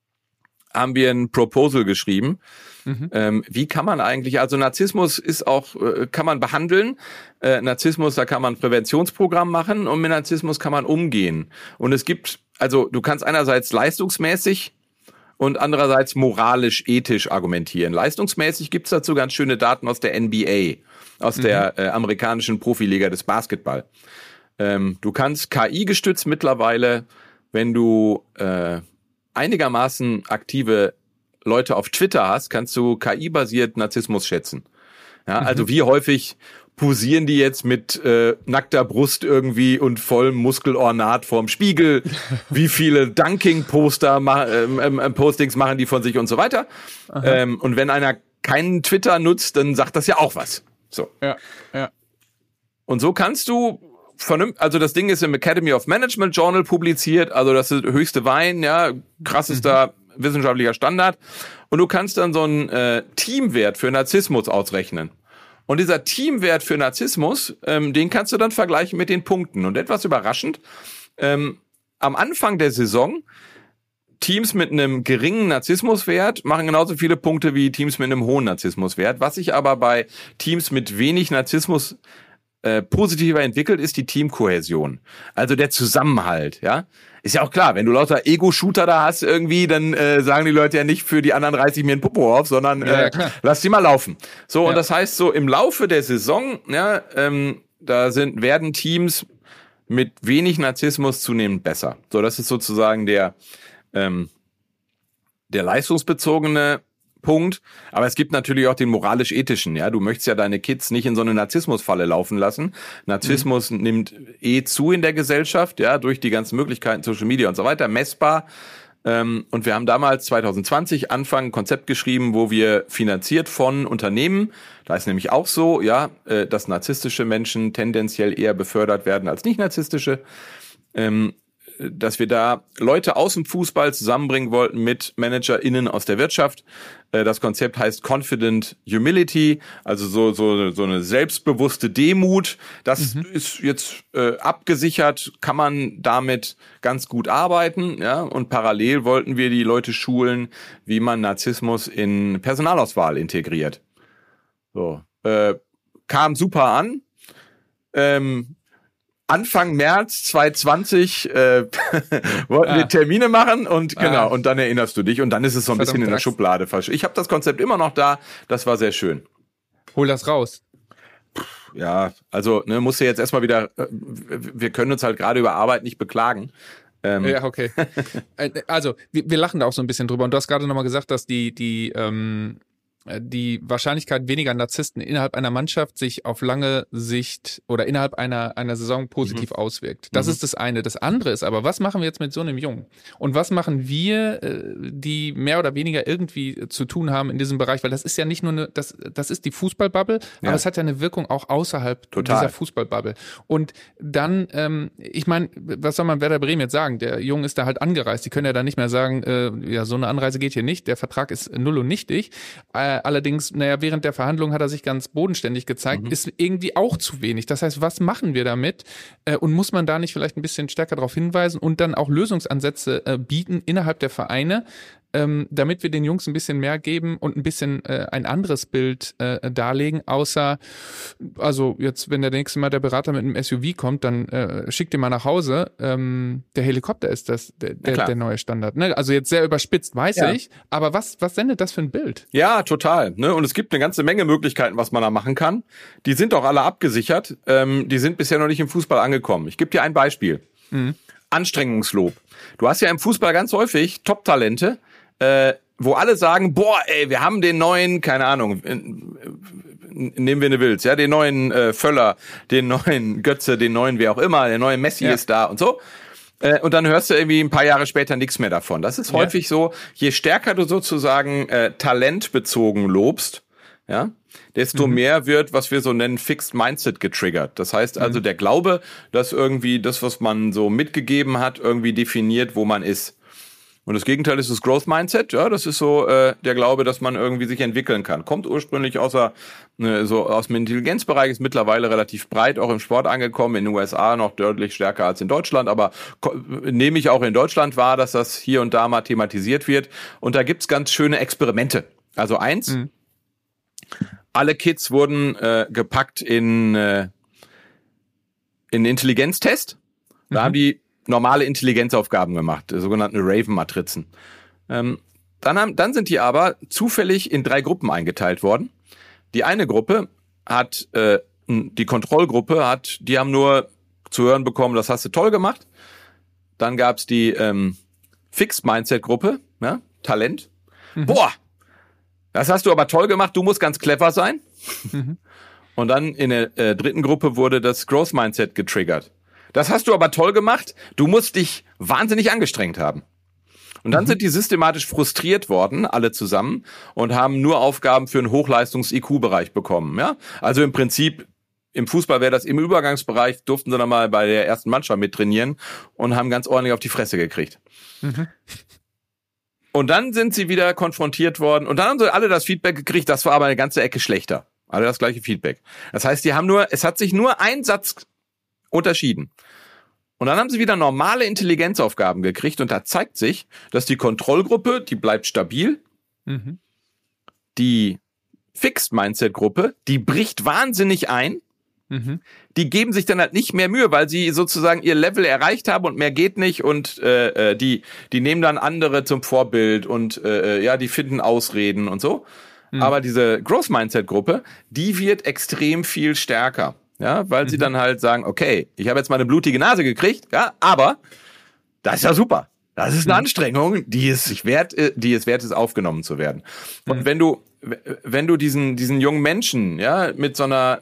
haben wir ein Proposal geschrieben. Mhm. Ähm, wie kann man eigentlich, also Narzissmus ist auch, äh, kann man behandeln. Äh, Narzissmus, da kann man ein Präventionsprogramm machen und mit Narzissmus kann man umgehen. Und es gibt, also du kannst einerseits leistungsmäßig und andererseits moralisch, ethisch argumentieren. Leistungsmäßig gibt's dazu ganz schöne Daten aus der N B A, aus mhm. der äh, amerikanischen Profiliga des Basketball. Ähm, du kannst K I-gestützt mittlerweile, wenn du äh, einigermaßen aktive Leute auf Twitter hast, kannst du K I-basiert Narzissmus schätzen. Ja, mhm. also wie häufig posieren die jetzt mit äh, nackter Brust irgendwie und vollem Muskelornat vorm Spiegel? Wie viele Dunking-Poster, ähm, ähm, Postings machen die von sich und so weiter? Ähm, und wenn einer keinen Twitter nutzt, dann sagt das ja auch was. So. Ja, ja. Und so kannst du vernünftig, also das Ding ist im Academy of Management Journal publiziert, also das ist höchste Wein, ja, krassester mhm. wissenschaftlicher Standard. Und du kannst dann so einen äh, Teamwert für Narzissmus ausrechnen. Und dieser Teamwert für Narzissmus, ähm, den kannst du dann vergleichen mit den Punkten. Und etwas überraschend, ähm, am Anfang der Saison, Teams mit einem geringen Narzissmuswert machen genauso viele Punkte wie Teams mit einem hohen Narzissmuswert. Was sich aber bei Teams mit wenig Narzissmus äh, positiver entwickelt, ist die Teamkohäsion. Also der Zusammenhalt, ja. Ist ja auch klar, wenn du lauter Ego-Shooter da hast irgendwie, dann äh, sagen die Leute ja nicht, für die anderen reiß ich mir einen Popo auf, sondern äh, ja, lass die mal laufen. So, ja. Und das heißt so, im Laufe der Saison, ja, ähm, da sind werden Teams mit wenig Narzissmus zunehmend besser. So, das ist sozusagen der ähm, der leistungsbezogene Punkt. Aber es gibt natürlich auch den moralisch-ethischen. Ja, du möchtest ja deine Kids nicht in so eine Narzissmusfalle laufen lassen. Narzissmus mhm. nimmt eh zu in der Gesellschaft, ja, durch die ganzen Möglichkeiten, Social Media und so weiter, messbar. Ähm, und wir haben damals zwanzig zwanzig Anfang ein Konzept geschrieben, wo wir finanziert von Unternehmen, da ist nämlich auch so, ja, äh, dass narzisstische Menschen tendenziell eher befördert werden als nicht narzisstische, ähm, dass wir da Leute aus dem Fußball zusammenbringen wollten mit ManagerInnen aus der Wirtschaft. Das Konzept heißt Confident Humility, also so so so eine selbstbewusste Demut. Das mhm. ist jetzt äh, abgesichert, kann man damit ganz gut arbeiten, ja. Und parallel wollten wir die Leute schulen, wie man Narzissmus in Personalauswahl integriert. So äh, kam super an. Ähm, Anfang März zwanzig zwanzig äh, wollten ah. wir Termine machen und genau, ah. und dann erinnerst du dich und dann ist es so ein Verdammt bisschen in der Schublade. Ich habe das Konzept immer noch da, das war sehr schön. Hol das raus. Ja, also ne, musst du jetzt erstmal wieder, wir können uns halt gerade über Arbeit nicht beklagen. Ähm. Ja, okay. Also, wir, wir lachen da auch so ein bisschen drüber und du hast gerade nochmal gesagt, dass die, die, ähm, die Wahrscheinlichkeit, weniger Narzissten innerhalb einer Mannschaft sich auf lange Sicht oder innerhalb einer, einer Saison positiv mhm. auswirkt. Das mhm. ist das eine. Das andere ist aber, was machen wir jetzt mit so einem Jungen? Und was machen wir, die mehr oder weniger irgendwie zu tun haben in diesem Bereich? Weil das ist ja nicht nur eine, das, das ist die Fußballbubble, ja. aber es hat ja eine Wirkung auch außerhalb Total. dieser Fußballbubble. Und dann, ähm, ich meine, was soll man Werder Bremen jetzt sagen? Der Junge ist da halt angereist. Die können ja dann nicht mehr sagen, äh, ja, so eine Anreise geht hier nicht. Der Vertrag ist null und nichtig. Äh, Allerdings, naja, während der Verhandlung hat er sich ganz bodenständig gezeigt, mhm. ist irgendwie auch zu wenig. Das heißt, was machen wir damit? Äh, und muss man da nicht vielleicht ein bisschen stärker darauf hinweisen und dann auch Lösungsansätze äh, bieten innerhalb der Vereine, ähm, damit wir den Jungs ein bisschen mehr geben und ein bisschen äh, ein anderes Bild äh, darlegen, außer, also jetzt, wenn der nächste Mal der Berater mit einem S U V kommt, dann äh, schickt ihn mal nach Hause. Ähm, der Helikopter ist das, der, der, der neue Standard. Ne? Also jetzt sehr überspitzt, weiß ja. ich, aber was, was sendet das für ein Bild? Ja, total. Ne? Und es gibt eine ganze Menge Möglichkeiten, was man da machen kann. Die sind auch alle abgesichert. Ähm, die sind bisher noch nicht im Fußball angekommen. Ich gebe dir ein Beispiel. Mhm. Anstrengungslob. Du hast ja im Fußball ganz häufig Top-Talente, äh, wo alle sagen, boah, ey, wir haben den neuen, keine Ahnung, nehmen wir eine Wills, ja, den neuen äh, Völler, den neuen Götze, den neuen wer auch immer, der neue Messi ja. ist da und so. Äh, und dann hörst du irgendwie ein paar Jahre später nichts mehr davon. Das ist häufig ja. so, je stärker du sozusagen äh, talentbezogen lobst, ja, desto mhm. mehr wird, was wir so nennen, Fixed Mindset getriggert. Das heißt also, mhm. der Glaube, dass irgendwie das, was man so mitgegeben hat, irgendwie definiert, wo man ist. Und das Gegenteil ist das Growth Mindset. Ja, das ist so äh, der Glaube, dass man irgendwie sich entwickeln kann. Kommt ursprünglich außer, ne, so aus dem Intelligenzbereich, ist mittlerweile relativ breit, auch im Sport angekommen, in den U S A noch deutlich stärker als in Deutschland, aber nehme ich auch in Deutschland wahr, dass das hier und da mal thematisiert wird. Und da gibt's ganz schöne Experimente. Also eins, mhm. alle Kids wurden äh, gepackt in äh, in Intelligenztest. Da mhm. haben die normale Intelligenzaufgaben gemacht, sogenannte Raven-Matrizen. Ähm, dann, haben, dann sind die aber zufällig in drei Gruppen eingeteilt worden. Die eine Gruppe hat, äh, die Kontrollgruppe hat, die haben nur zu hören bekommen, das hast du toll gemacht. Dann gab's die ähm, Fixed-Mindset-Gruppe, ja, Talent. Mhm. Boah, das hast du aber toll gemacht, du musst ganz clever sein. Mhm. Und dann in der äh, dritten Gruppe wurde das Growth-Mindset getriggert. Das hast du aber toll gemacht, du musst dich wahnsinnig angestrengt haben. Und dann mhm. sind die systematisch frustriert worden, alle zusammen, und haben nur Aufgaben für einen Hochleistungs-I Q-Bereich bekommen. Ja? Also im Prinzip, im Fußball wäre das im Übergangsbereich, durften sie dann mal bei der ersten Mannschaft mittrainieren und haben ganz ordentlich auf die Fresse gekriegt. Mhm. Und dann sind sie wieder konfrontiert worden und dann haben sie alle das Feedback gekriegt, das war aber eine ganze Ecke schlechter. Alle das gleiche Feedback. Das heißt, die haben nur, es hat sich nur ein Satz unterschieden. Und dann haben sie wieder normale Intelligenzaufgaben gekriegt und da zeigt sich, dass die Kontrollgruppe, die bleibt stabil. Mhm. Die Fixed-Mindset-Gruppe, die bricht wahnsinnig ein. Mhm. Die geben sich dann halt nicht mehr Mühe, weil sie sozusagen ihr Level erreicht haben und mehr geht nicht und äh, die die nehmen dann andere zum Vorbild und äh, ja, die finden Ausreden und so. Mhm. Aber diese Growth-Mindset-Gruppe, die wird extrem viel stärker. Ja, weil mhm. sie dann halt sagen, okay, ich habe jetzt mal eine blutige Nase gekriegt, ja, aber das ist ja super. Das ist eine mhm. Anstrengung, die es sich wert, die es wert ist, aufgenommen zu werden. Mhm. Und wenn du, wenn du diesen, diesen jungen Menschen, ja, mit so einer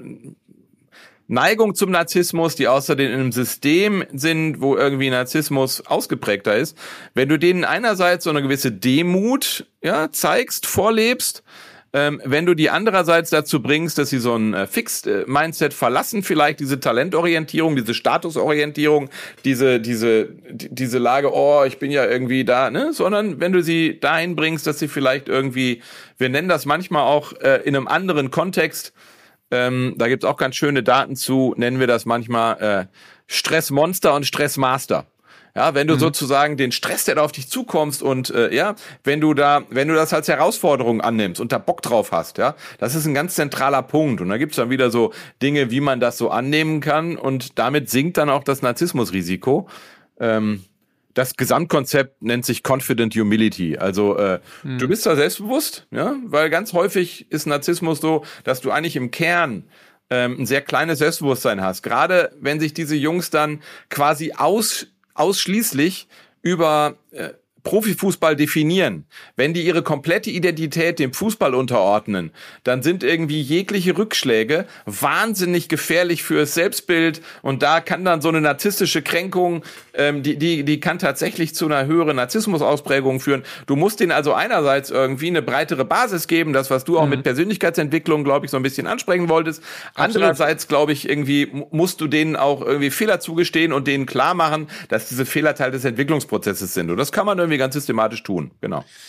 Neigung zum Narzissmus, die außerdem in einem System sind, wo irgendwie Narzissmus ausgeprägter ist, wenn du denen einerseits so eine gewisse Demut, ja, zeigst, vorlebst, Ähm, wenn du die andererseits dazu bringst, dass sie so ein äh, Fixed-Mindset verlassen, vielleicht diese Talentorientierung, diese Statusorientierung, diese diese die, diese Lage, oh, ich bin ja irgendwie da, ne, sondern wenn du sie dahin bringst, dass sie vielleicht irgendwie, wir nennen das manchmal auch äh, in einem anderen Kontext, ähm, da gibt's auch ganz schöne Daten zu, nennen wir das manchmal äh, Stressmonster und Stressmaster. Ja, wenn du mhm. sozusagen den Stress, der da auf dich zukommst und äh, ja, wenn du da, wenn du das als Herausforderung annimmst und da Bock drauf hast, ja, das ist ein ganz zentraler Punkt. Und da gibt's dann wieder so Dinge, wie man das so annehmen kann und damit sinkt dann auch das Narzissmusrisiko. Ähm, das Gesamtkonzept nennt sich Confident Humility. Also äh, mhm. du bist da selbstbewusst, ja, weil ganz häufig ist Narzissmus so, dass du eigentlich im Kern ähm, ein sehr kleines Selbstbewusstsein hast. Gerade wenn sich diese Jungs dann quasi aus ausschließlich über äh, Profifußball definieren. Wenn die ihre komplette Identität dem Fußball unterordnen, dann sind irgendwie jegliche Rückschläge wahnsinnig gefährlich fürs Selbstbild und da kann dann so eine narzisstische Kränkung, ähm, die die die kann tatsächlich zu einer höheren Narzissmusausprägung führen. Du musst denen also einerseits irgendwie eine breitere Basis geben, das, was du auch mhm. mit Persönlichkeitsentwicklung, glaube ich, so ein bisschen ansprechen wolltest. Absolut. Andererseits, glaube ich, irgendwie musst du denen auch irgendwie Fehler zugestehen und denen klar machen, dass diese Fehler Teil des Entwicklungsprozesses sind. Und das kann man irgendwie ganz systematisch tun, genau.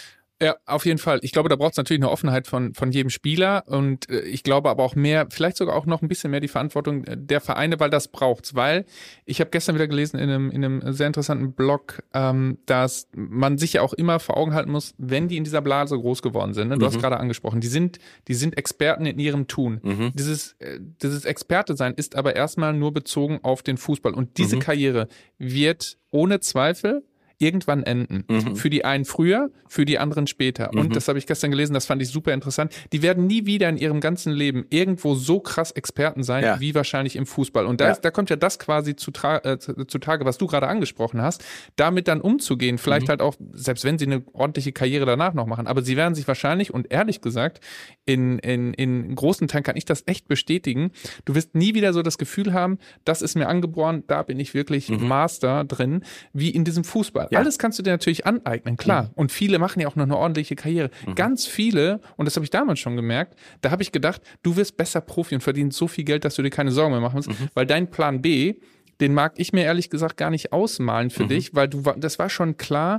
Ja, auf jeden Fall. Ich glaube, da braucht es natürlich eine Offenheit von, von jedem Spieler und äh, ich glaube aber auch mehr, vielleicht sogar auch noch ein bisschen mehr die Verantwortung der Vereine, weil das braucht's. Weil ich habe gestern wieder gelesen in einem, in einem sehr interessanten Blog, ähm, dass man sich ja auch immer vor Augen halten muss, wenn die in dieser Blase groß geworden sind. Ne? Du mhm. hast gerade angesprochen, die sind, die sind Experten in ihrem Tun. Mhm. Dieses, äh, dieses Experte-Sein ist aber erstmal nur bezogen auf den Fußball. Und diese mhm. Karriere wird ohne Zweifel irgendwann enden. Mhm. Für die einen früher, für die anderen später. Mhm. Und das habe ich gestern gelesen, das fand ich super interessant. Die werden nie wieder in ihrem ganzen Leben irgendwo so krass Experten sein, ja. wie wahrscheinlich im Fußball. Und da, ja. ist, da kommt ja das quasi zu tra- äh, zutage, was du gerade angesprochen hast, damit dann umzugehen. Vielleicht mhm. halt auch, selbst wenn sie eine ordentliche Karriere danach noch machen. Aber sie werden sich wahrscheinlich, und ehrlich gesagt, in, in, in großen Teilen kann ich das echt bestätigen, du wirst nie wieder so das Gefühl haben, das ist mir angeboren, da bin ich wirklich mhm. Master drin, wie in diesem Fußball. Ja. Alles kannst du dir natürlich aneignen, klar. Mhm. Und viele machen ja auch noch eine ordentliche Karriere. Mhm. Ganz viele, und das habe ich damals schon gemerkt, da habe ich gedacht, du wirst besser Profi und verdienst so viel Geld, dass du dir keine Sorgen mehr machen musst, mhm. weil dein Plan B, den mag ich mir ehrlich gesagt gar nicht ausmalen für mhm. dich, weil du, das war schon klar,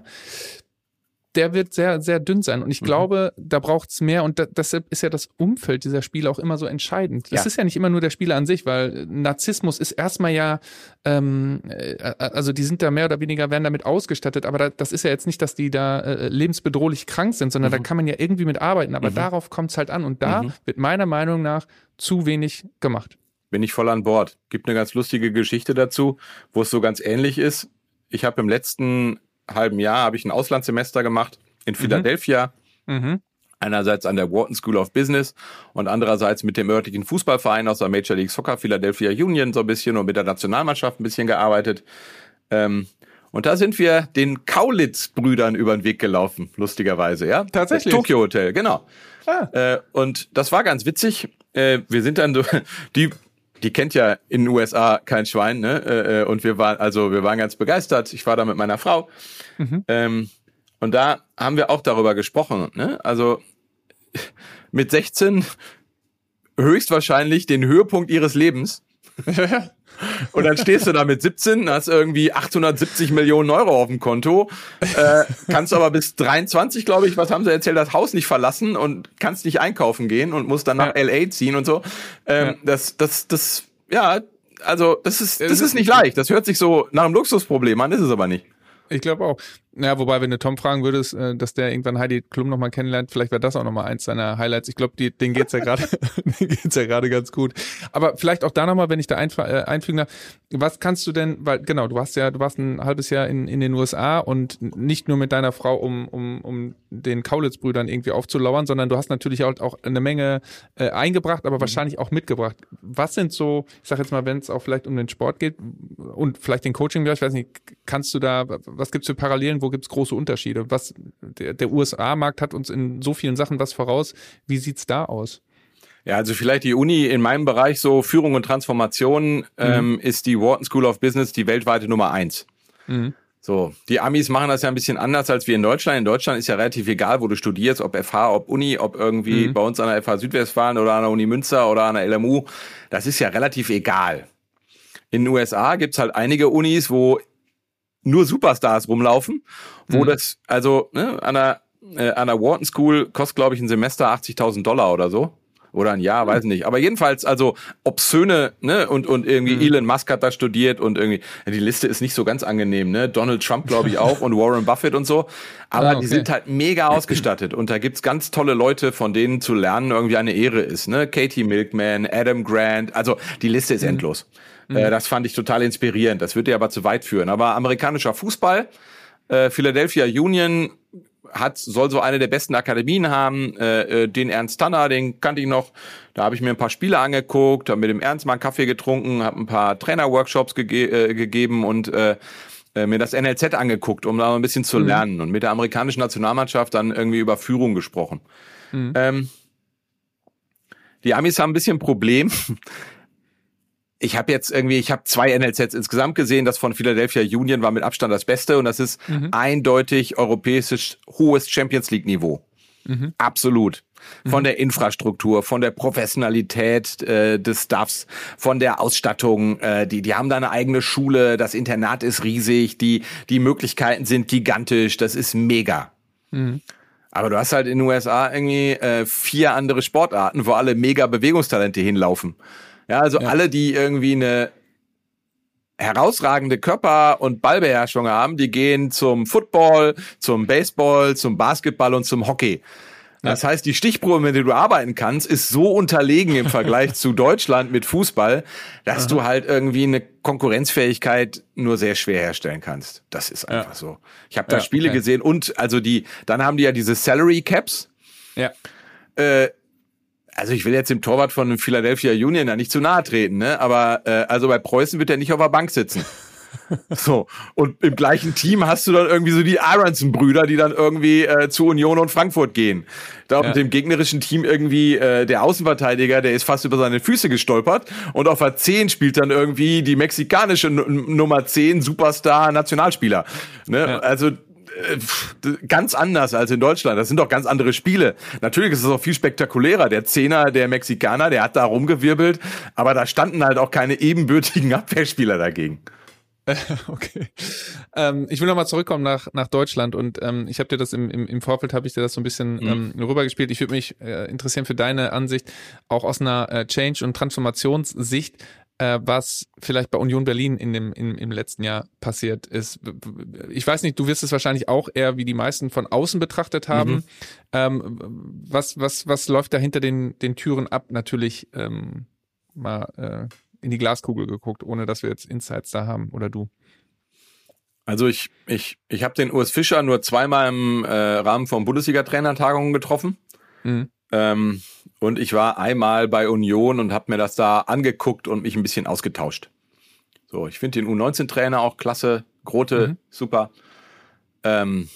der wird sehr, sehr dünn sein. Und ich mhm. glaube, da braucht's mehr. Und da, deshalb ist ja das Umfeld dieser Spieler auch immer so entscheidend. Das ja. ist ja nicht immer nur der Spieler an sich, weil Narzissmus ist erstmal ja, ähm, also die sind da mehr oder weniger, werden damit ausgestattet. Aber da, das ist ja jetzt nicht, dass die da äh, lebensbedrohlich krank sind, sondern mhm. da kann man ja irgendwie mit arbeiten. Aber mhm. darauf kommt's halt an. Und da mhm. wird meiner Meinung nach zu wenig gemacht. Bin ich voll an Bord. Gibt eine ganz lustige Geschichte dazu, wo es so ganz ähnlich ist. Ich habe im letzten halben Jahr habe ich ein Auslandssemester gemacht in Philadelphia. Mhm. Einerseits an der Wharton School of Business und andererseits mit dem örtlichen Fußballverein aus der Major League Soccer Philadelphia Union so ein bisschen und mit der Nationalmannschaft ein bisschen gearbeitet. Ähm, und da sind wir den Kaulitz-Brüdern über den Weg gelaufen, lustigerweise, ja. Tatsächlich. Das Tokyo Hotel, genau. Ah. Äh, und das war ganz witzig. Äh, wir sind dann so, die Die kennt ja in den U S A kein Schwein, ne? Und wir waren, also wir waren ganz begeistert. Ich war da mit meiner Frau. Mhm. Ähm, und da haben wir auch darüber gesprochen, ne? Also mit sechzehn höchstwahrscheinlich den Höhepunkt ihres Lebens. Und dann stehst du da mit siebzehn, hast irgendwie achthundertsiebzig Millionen Euro auf dem Konto, äh, kannst aber bis dreiundzwanzig, glaube ich, was haben sie erzählt, das Haus nicht verlassen und kannst nicht einkaufen gehen und musst dann nach ja. L A ziehen und so. Ähm, ja. Das, das, das, ja, also das ist, das ist nicht leicht. Das hört sich so nach einem Luxusproblem an, ist es aber nicht. Ich glaube auch. Ja, wobei, wenn du Tom fragen würdest, dass der irgendwann Heidi Klum nochmal kennenlernt, vielleicht wäre das auch nochmal eins seiner Highlights. Ich glaube, denen geht's ja gerade, denen geht's ja gerade ganz gut. Aber vielleicht auch da nochmal, wenn ich da einf- äh, einfügen darf, was kannst du denn, weil, genau, du warst ja, du warst ein halbes Jahr in, in den U S A und nicht nur mit deiner Frau, um, um, um den Kaulitz-Brüdern irgendwie aufzulauern, sondern du hast natürlich auch, auch eine Menge äh, eingebracht, aber mhm. wahrscheinlich auch mitgebracht. Was sind so, ich sag jetzt mal, wenn es auch vielleicht um den Sport geht und vielleicht den Coaching, ich weiß nicht, kannst du da, was gibt's für Parallelen, wo gibt's große Unterschiede? Was der, der U S A-Markt hat uns in so vielen Sachen was voraus. Wie sieht's da aus? Ja, also vielleicht die Uni in meinem Bereich so Führung und Transformation mhm. ähm, ist die Wharton School of Business die weltweite Nummer eins. Mhm. So, die Amis machen das ja ein bisschen anders als wir in Deutschland. In Deutschland ist ja relativ egal, wo du studierst, ob F H, ob Uni, ob irgendwie mhm. bei uns an der F H Südwestfalen oder an der Uni Münster oder an der L M U. Das ist ja relativ egal. In den U S A gibt's halt einige Unis, wo nur Superstars rumlaufen, wo mhm. das, also ne, an der, äh, an der Wharton School kostet, glaube ich, ein Semester achtzigtausend Dollar oder so. Oder ein Jahr, mhm. weiß nicht. Aber jedenfalls, also obszöne, ne, und und irgendwie mhm. Elon Musk hat da studiert und irgendwie, ja, die Liste ist nicht so ganz angenehm, ne? Donald Trump, glaube ich, auch und Warren Buffett und so. Aber ah, okay. die sind halt mega ausgestattet und da gibt's ganz tolle Leute, von denen zu lernen irgendwie eine Ehre ist, ne? Katie Milkman, Adam Grant, also die Liste ist mhm. endlos. Mhm. Äh, das fand ich total inspirierend. Das würde dir aber zu weit führen. Aber amerikanischer Fußball, äh, Philadelphia Union hat, soll so eine der besten Akademien haben. Äh, den Ernst Tanner, den kannte ich noch. Da habe ich mir ein paar Spiele angeguckt, habe mit dem Ernst mal einen Kaffee getrunken, habe ein paar Trainerworkshops gege- äh, gegeben und äh, äh, mir das N L Z angeguckt, um da ein bisschen zu mhm. lernen. Und mit der amerikanischen Nationalmannschaft dann irgendwie über Führung gesprochen. Mhm. Ähm, die Amis haben ein bisschen ein Problem. Ich habe jetzt irgendwie, ich habe zwei N L Zs insgesamt gesehen. Das von Philadelphia Union war mit Abstand das Beste und das ist mhm. eindeutig europäisches hohes Champions League Niveau. Mhm. Absolut. Von mhm. der Infrastruktur, von der Professionalität äh, des Staffs, von der Ausstattung. Äh, die, die haben da eine eigene Schule. Das Internat ist riesig. Die, die Möglichkeiten sind gigantisch. Das ist mega. Mhm. Aber du hast halt in den U S A irgendwie äh, vier andere Sportarten, wo alle mega Bewegungstalente hinlaufen. Ja, also ja. alle, die irgendwie eine herausragende Körper- und Ballbeherrschung haben, die gehen zum Football, zum Baseball, zum Basketball und zum Hockey. Das ja. heißt, die Stichprobe, mit der du arbeiten kannst, ist so unterlegen im Vergleich zu Deutschland mit Fußball, dass Aha. du halt irgendwie eine Konkurrenzfähigkeit nur sehr schwer herstellen kannst. Das ist einfach ja. so. Ich habe da ja, Spiele okay. gesehen und also die, dann haben die ja diese Salary Caps. Ja. Äh, Also ich will jetzt dem Torwart von dem Philadelphia Union ja nicht zu nahe treten, ne? Aber äh, also bei Preußen wird er nicht auf der Bank sitzen. So, und im gleichen Team hast du dann irgendwie so die Aronson-Brüder, die dann irgendwie äh, zu Union und Frankfurt gehen. Da ja. mit dem gegnerischen Team irgendwie äh, der Außenverteidiger, der ist fast über seine Füße gestolpert und auf der zehn spielt dann irgendwie die mexikanische N- Nummer zehn Superstar Nationalspieler. Ne? Ja. Also ganz anders als in Deutschland. Das sind doch ganz andere Spiele. Natürlich ist es auch viel spektakulärer. Der Zehner, der Mexikaner, der hat da rumgewirbelt, aber da standen halt auch keine ebenbürtigen Abwehrspieler dagegen. Okay. Ähm, ich will nochmal zurückkommen nach nach Deutschland und ähm, ich habe dir das im, im im Vorfeld habe ich dir das so ein bisschen mhm. ähm, rübergespielt. Ich würde mich äh, interessieren für deine Ansicht, auch aus einer äh, Change- und Transformationssicht, äh, was vielleicht bei Union Berlin in dem im, im letzten Jahr passiert ist. Ich weiß nicht, du wirst es wahrscheinlich auch eher wie die meisten von außen betrachtet haben. Mhm. Ähm, was was was läuft da hinter den den Türen ab? Natürlich ähm, mal äh, in die Glaskugel geguckt, ohne dass wir jetzt Insights da haben, oder du? Also ich ich ich habe den Urs Fischer nur zweimal im äh, Rahmen von Bundesliga-Trainertagungen getroffen. Mhm. Ähm, und ich war einmal bei Union und habe mir das da angeguckt und mich ein bisschen ausgetauscht. So, ich finde den U neunzehn Trainer auch klasse, Grote, mhm. super. Ähm,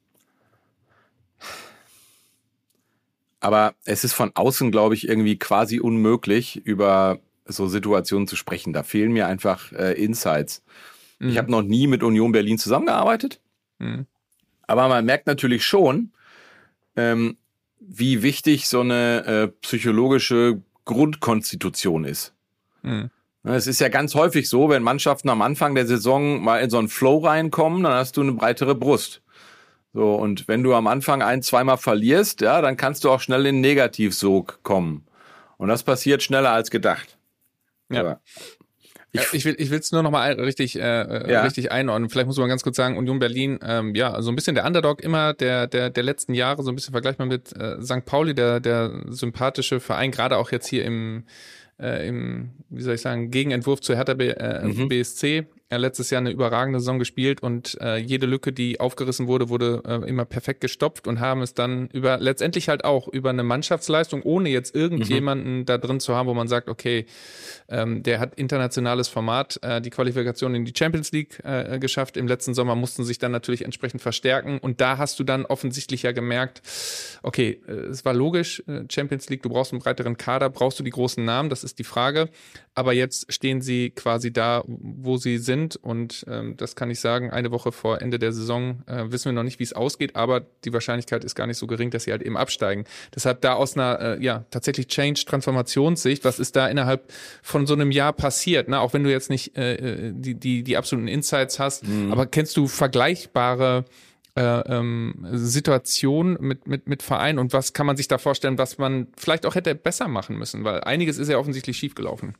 aber es ist von außen, glaube ich, irgendwie quasi unmöglich, über so Situationen zu sprechen. Da fehlen mir einfach äh, Insights. Mhm. Ich habe noch nie mit Union Berlin zusammengearbeitet, mhm. aber man merkt natürlich schon, ähm, wie wichtig so eine äh, psychologische Grundkonstitution ist. Mhm. Es ist ja ganz häufig so, wenn Mannschaften am Anfang der Saison mal in so einen Flow reinkommen, dann hast du eine breitere Brust. So, und wenn du am Anfang ein-, zweimal verlierst, ja, dann kannst du auch schnell in den Negativsog kommen. Und das passiert schneller als gedacht. Ja. Aber ich, ich will ich will es nur noch mal richtig äh, ja. richtig einordnen. Vielleicht muss man ganz kurz sagen, Union Berlin, ähm, ja, so ein bisschen der Underdog immer der der der letzten Jahre, so ein bisschen vergleichbar mit äh, Sankt Pauli, der der sympathische Verein, gerade auch jetzt hier im äh, im wie soll ich sagen Gegenentwurf zu Hertha B, äh, mhm. B S C. Er letztes Jahr eine überragende Saison gespielt und äh, jede Lücke, die aufgerissen wurde, wurde äh, immer perfekt gestopft und haben es dann über letztendlich halt auch über eine Mannschaftsleistung, ohne jetzt irgendjemanden mhm. da drin zu haben, wo man sagt, okay, ähm, der hat internationales Format, äh, die Qualifikation in die Champions League äh, geschafft. Im letzten Sommer mussten sich dann natürlich entsprechend verstärken und da hast du dann offensichtlich ja gemerkt, okay, äh, es war logisch, äh, Champions League, du brauchst einen breiteren Kader, brauchst du die großen Namen, das ist die Frage, aber jetzt stehen sie quasi da, wo sie sind. Und ähm, das kann ich sagen, eine Woche vor Ende der Saison äh, wissen wir noch nicht, wie es ausgeht, aber die Wahrscheinlichkeit ist gar nicht so gering, dass sie halt eben absteigen. Deshalb da aus einer äh, ja tatsächlich Change-Transformationssicht, was ist da innerhalb von so einem Jahr passiert? Ne? Auch wenn du jetzt nicht äh, die, die, die absoluten Insights hast, mhm. aber kennst du vergleichbare äh, ähm, Situationen mit, mit, mit Vereinen und was kann man sich da vorstellen, was man vielleicht auch hätte besser machen müssen? Weil einiges ist ja offensichtlich schiefgelaufen.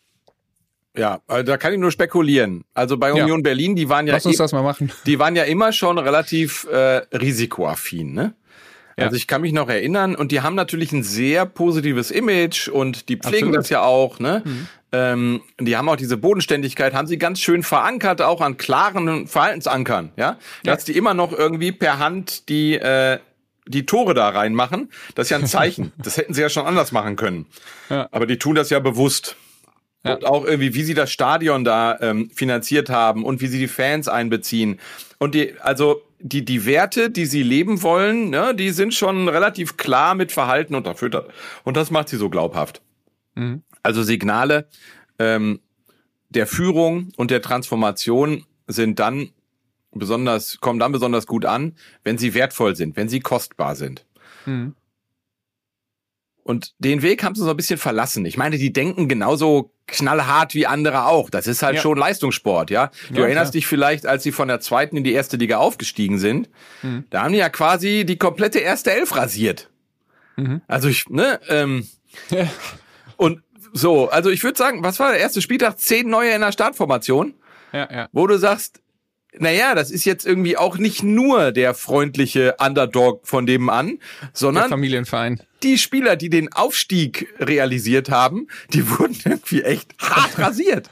Ja, also da kann ich nur spekulieren. Also bei Union ja. Berlin, die waren ja Lass uns das mal machen. Die waren ja immer schon relativ äh, risikoaffin, ne? Ja. Also ich kann mich noch erinnern und die haben natürlich ein sehr positives Image und die pflegen Absolut. Das ja auch, ne? Mhm. Ähm, die haben auch diese Bodenständigkeit, haben sie ganz schön verankert, auch an klaren Verhaltensankern, ja? Dass ja. die immer noch irgendwie per Hand die äh, die Tore da reinmachen, das ist ja ein Zeichen. Das hätten sie ja schon anders machen können. Ja. Aber die tun das ja bewusst. Ja. Und auch irgendwie, wie sie das Stadion da ähm, finanziert haben und wie sie die Fans einbeziehen. Und die, also die die Werte, die sie leben wollen, ne, die sind schon relativ klar mit Verhalten unterfüttert. Und das macht sie so glaubhaft. Mhm. Also Signale ähm, der Führung und der Transformation sind dann besonders, kommen dann besonders gut an, wenn sie wertvoll sind, wenn sie kostbar sind. Mhm. Und den Weg haben sie so ein bisschen verlassen. Ich meine, die denken genauso knallhart wie andere auch. Das ist halt ja. schon Leistungssport, ja. Du ja, erinnerst klar. dich vielleicht, als sie von der zweiten in die erste Liga aufgestiegen sind, mhm. da haben die ja quasi die komplette erste Elf rasiert. Mhm. Also ich, ne, ähm, ja. und so, also ich würde sagen, was war der erste Spieltag? Zehn neue in der Startformation, ja, ja. wo du sagst, naja, das ist jetzt irgendwie auch nicht nur der freundliche Underdog von dem an, sondern der Familienverein. Die Spieler, die den Aufstieg realisiert haben, die wurden irgendwie echt hart rasiert.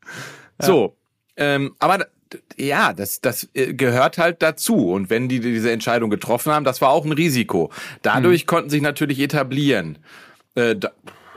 Ja. So, ähm, aber ja, das das gehört halt dazu. Und wenn die diese Entscheidung getroffen haben, das war auch ein Risiko. Dadurch hm. konnten sich natürlich etablieren. Äh, da,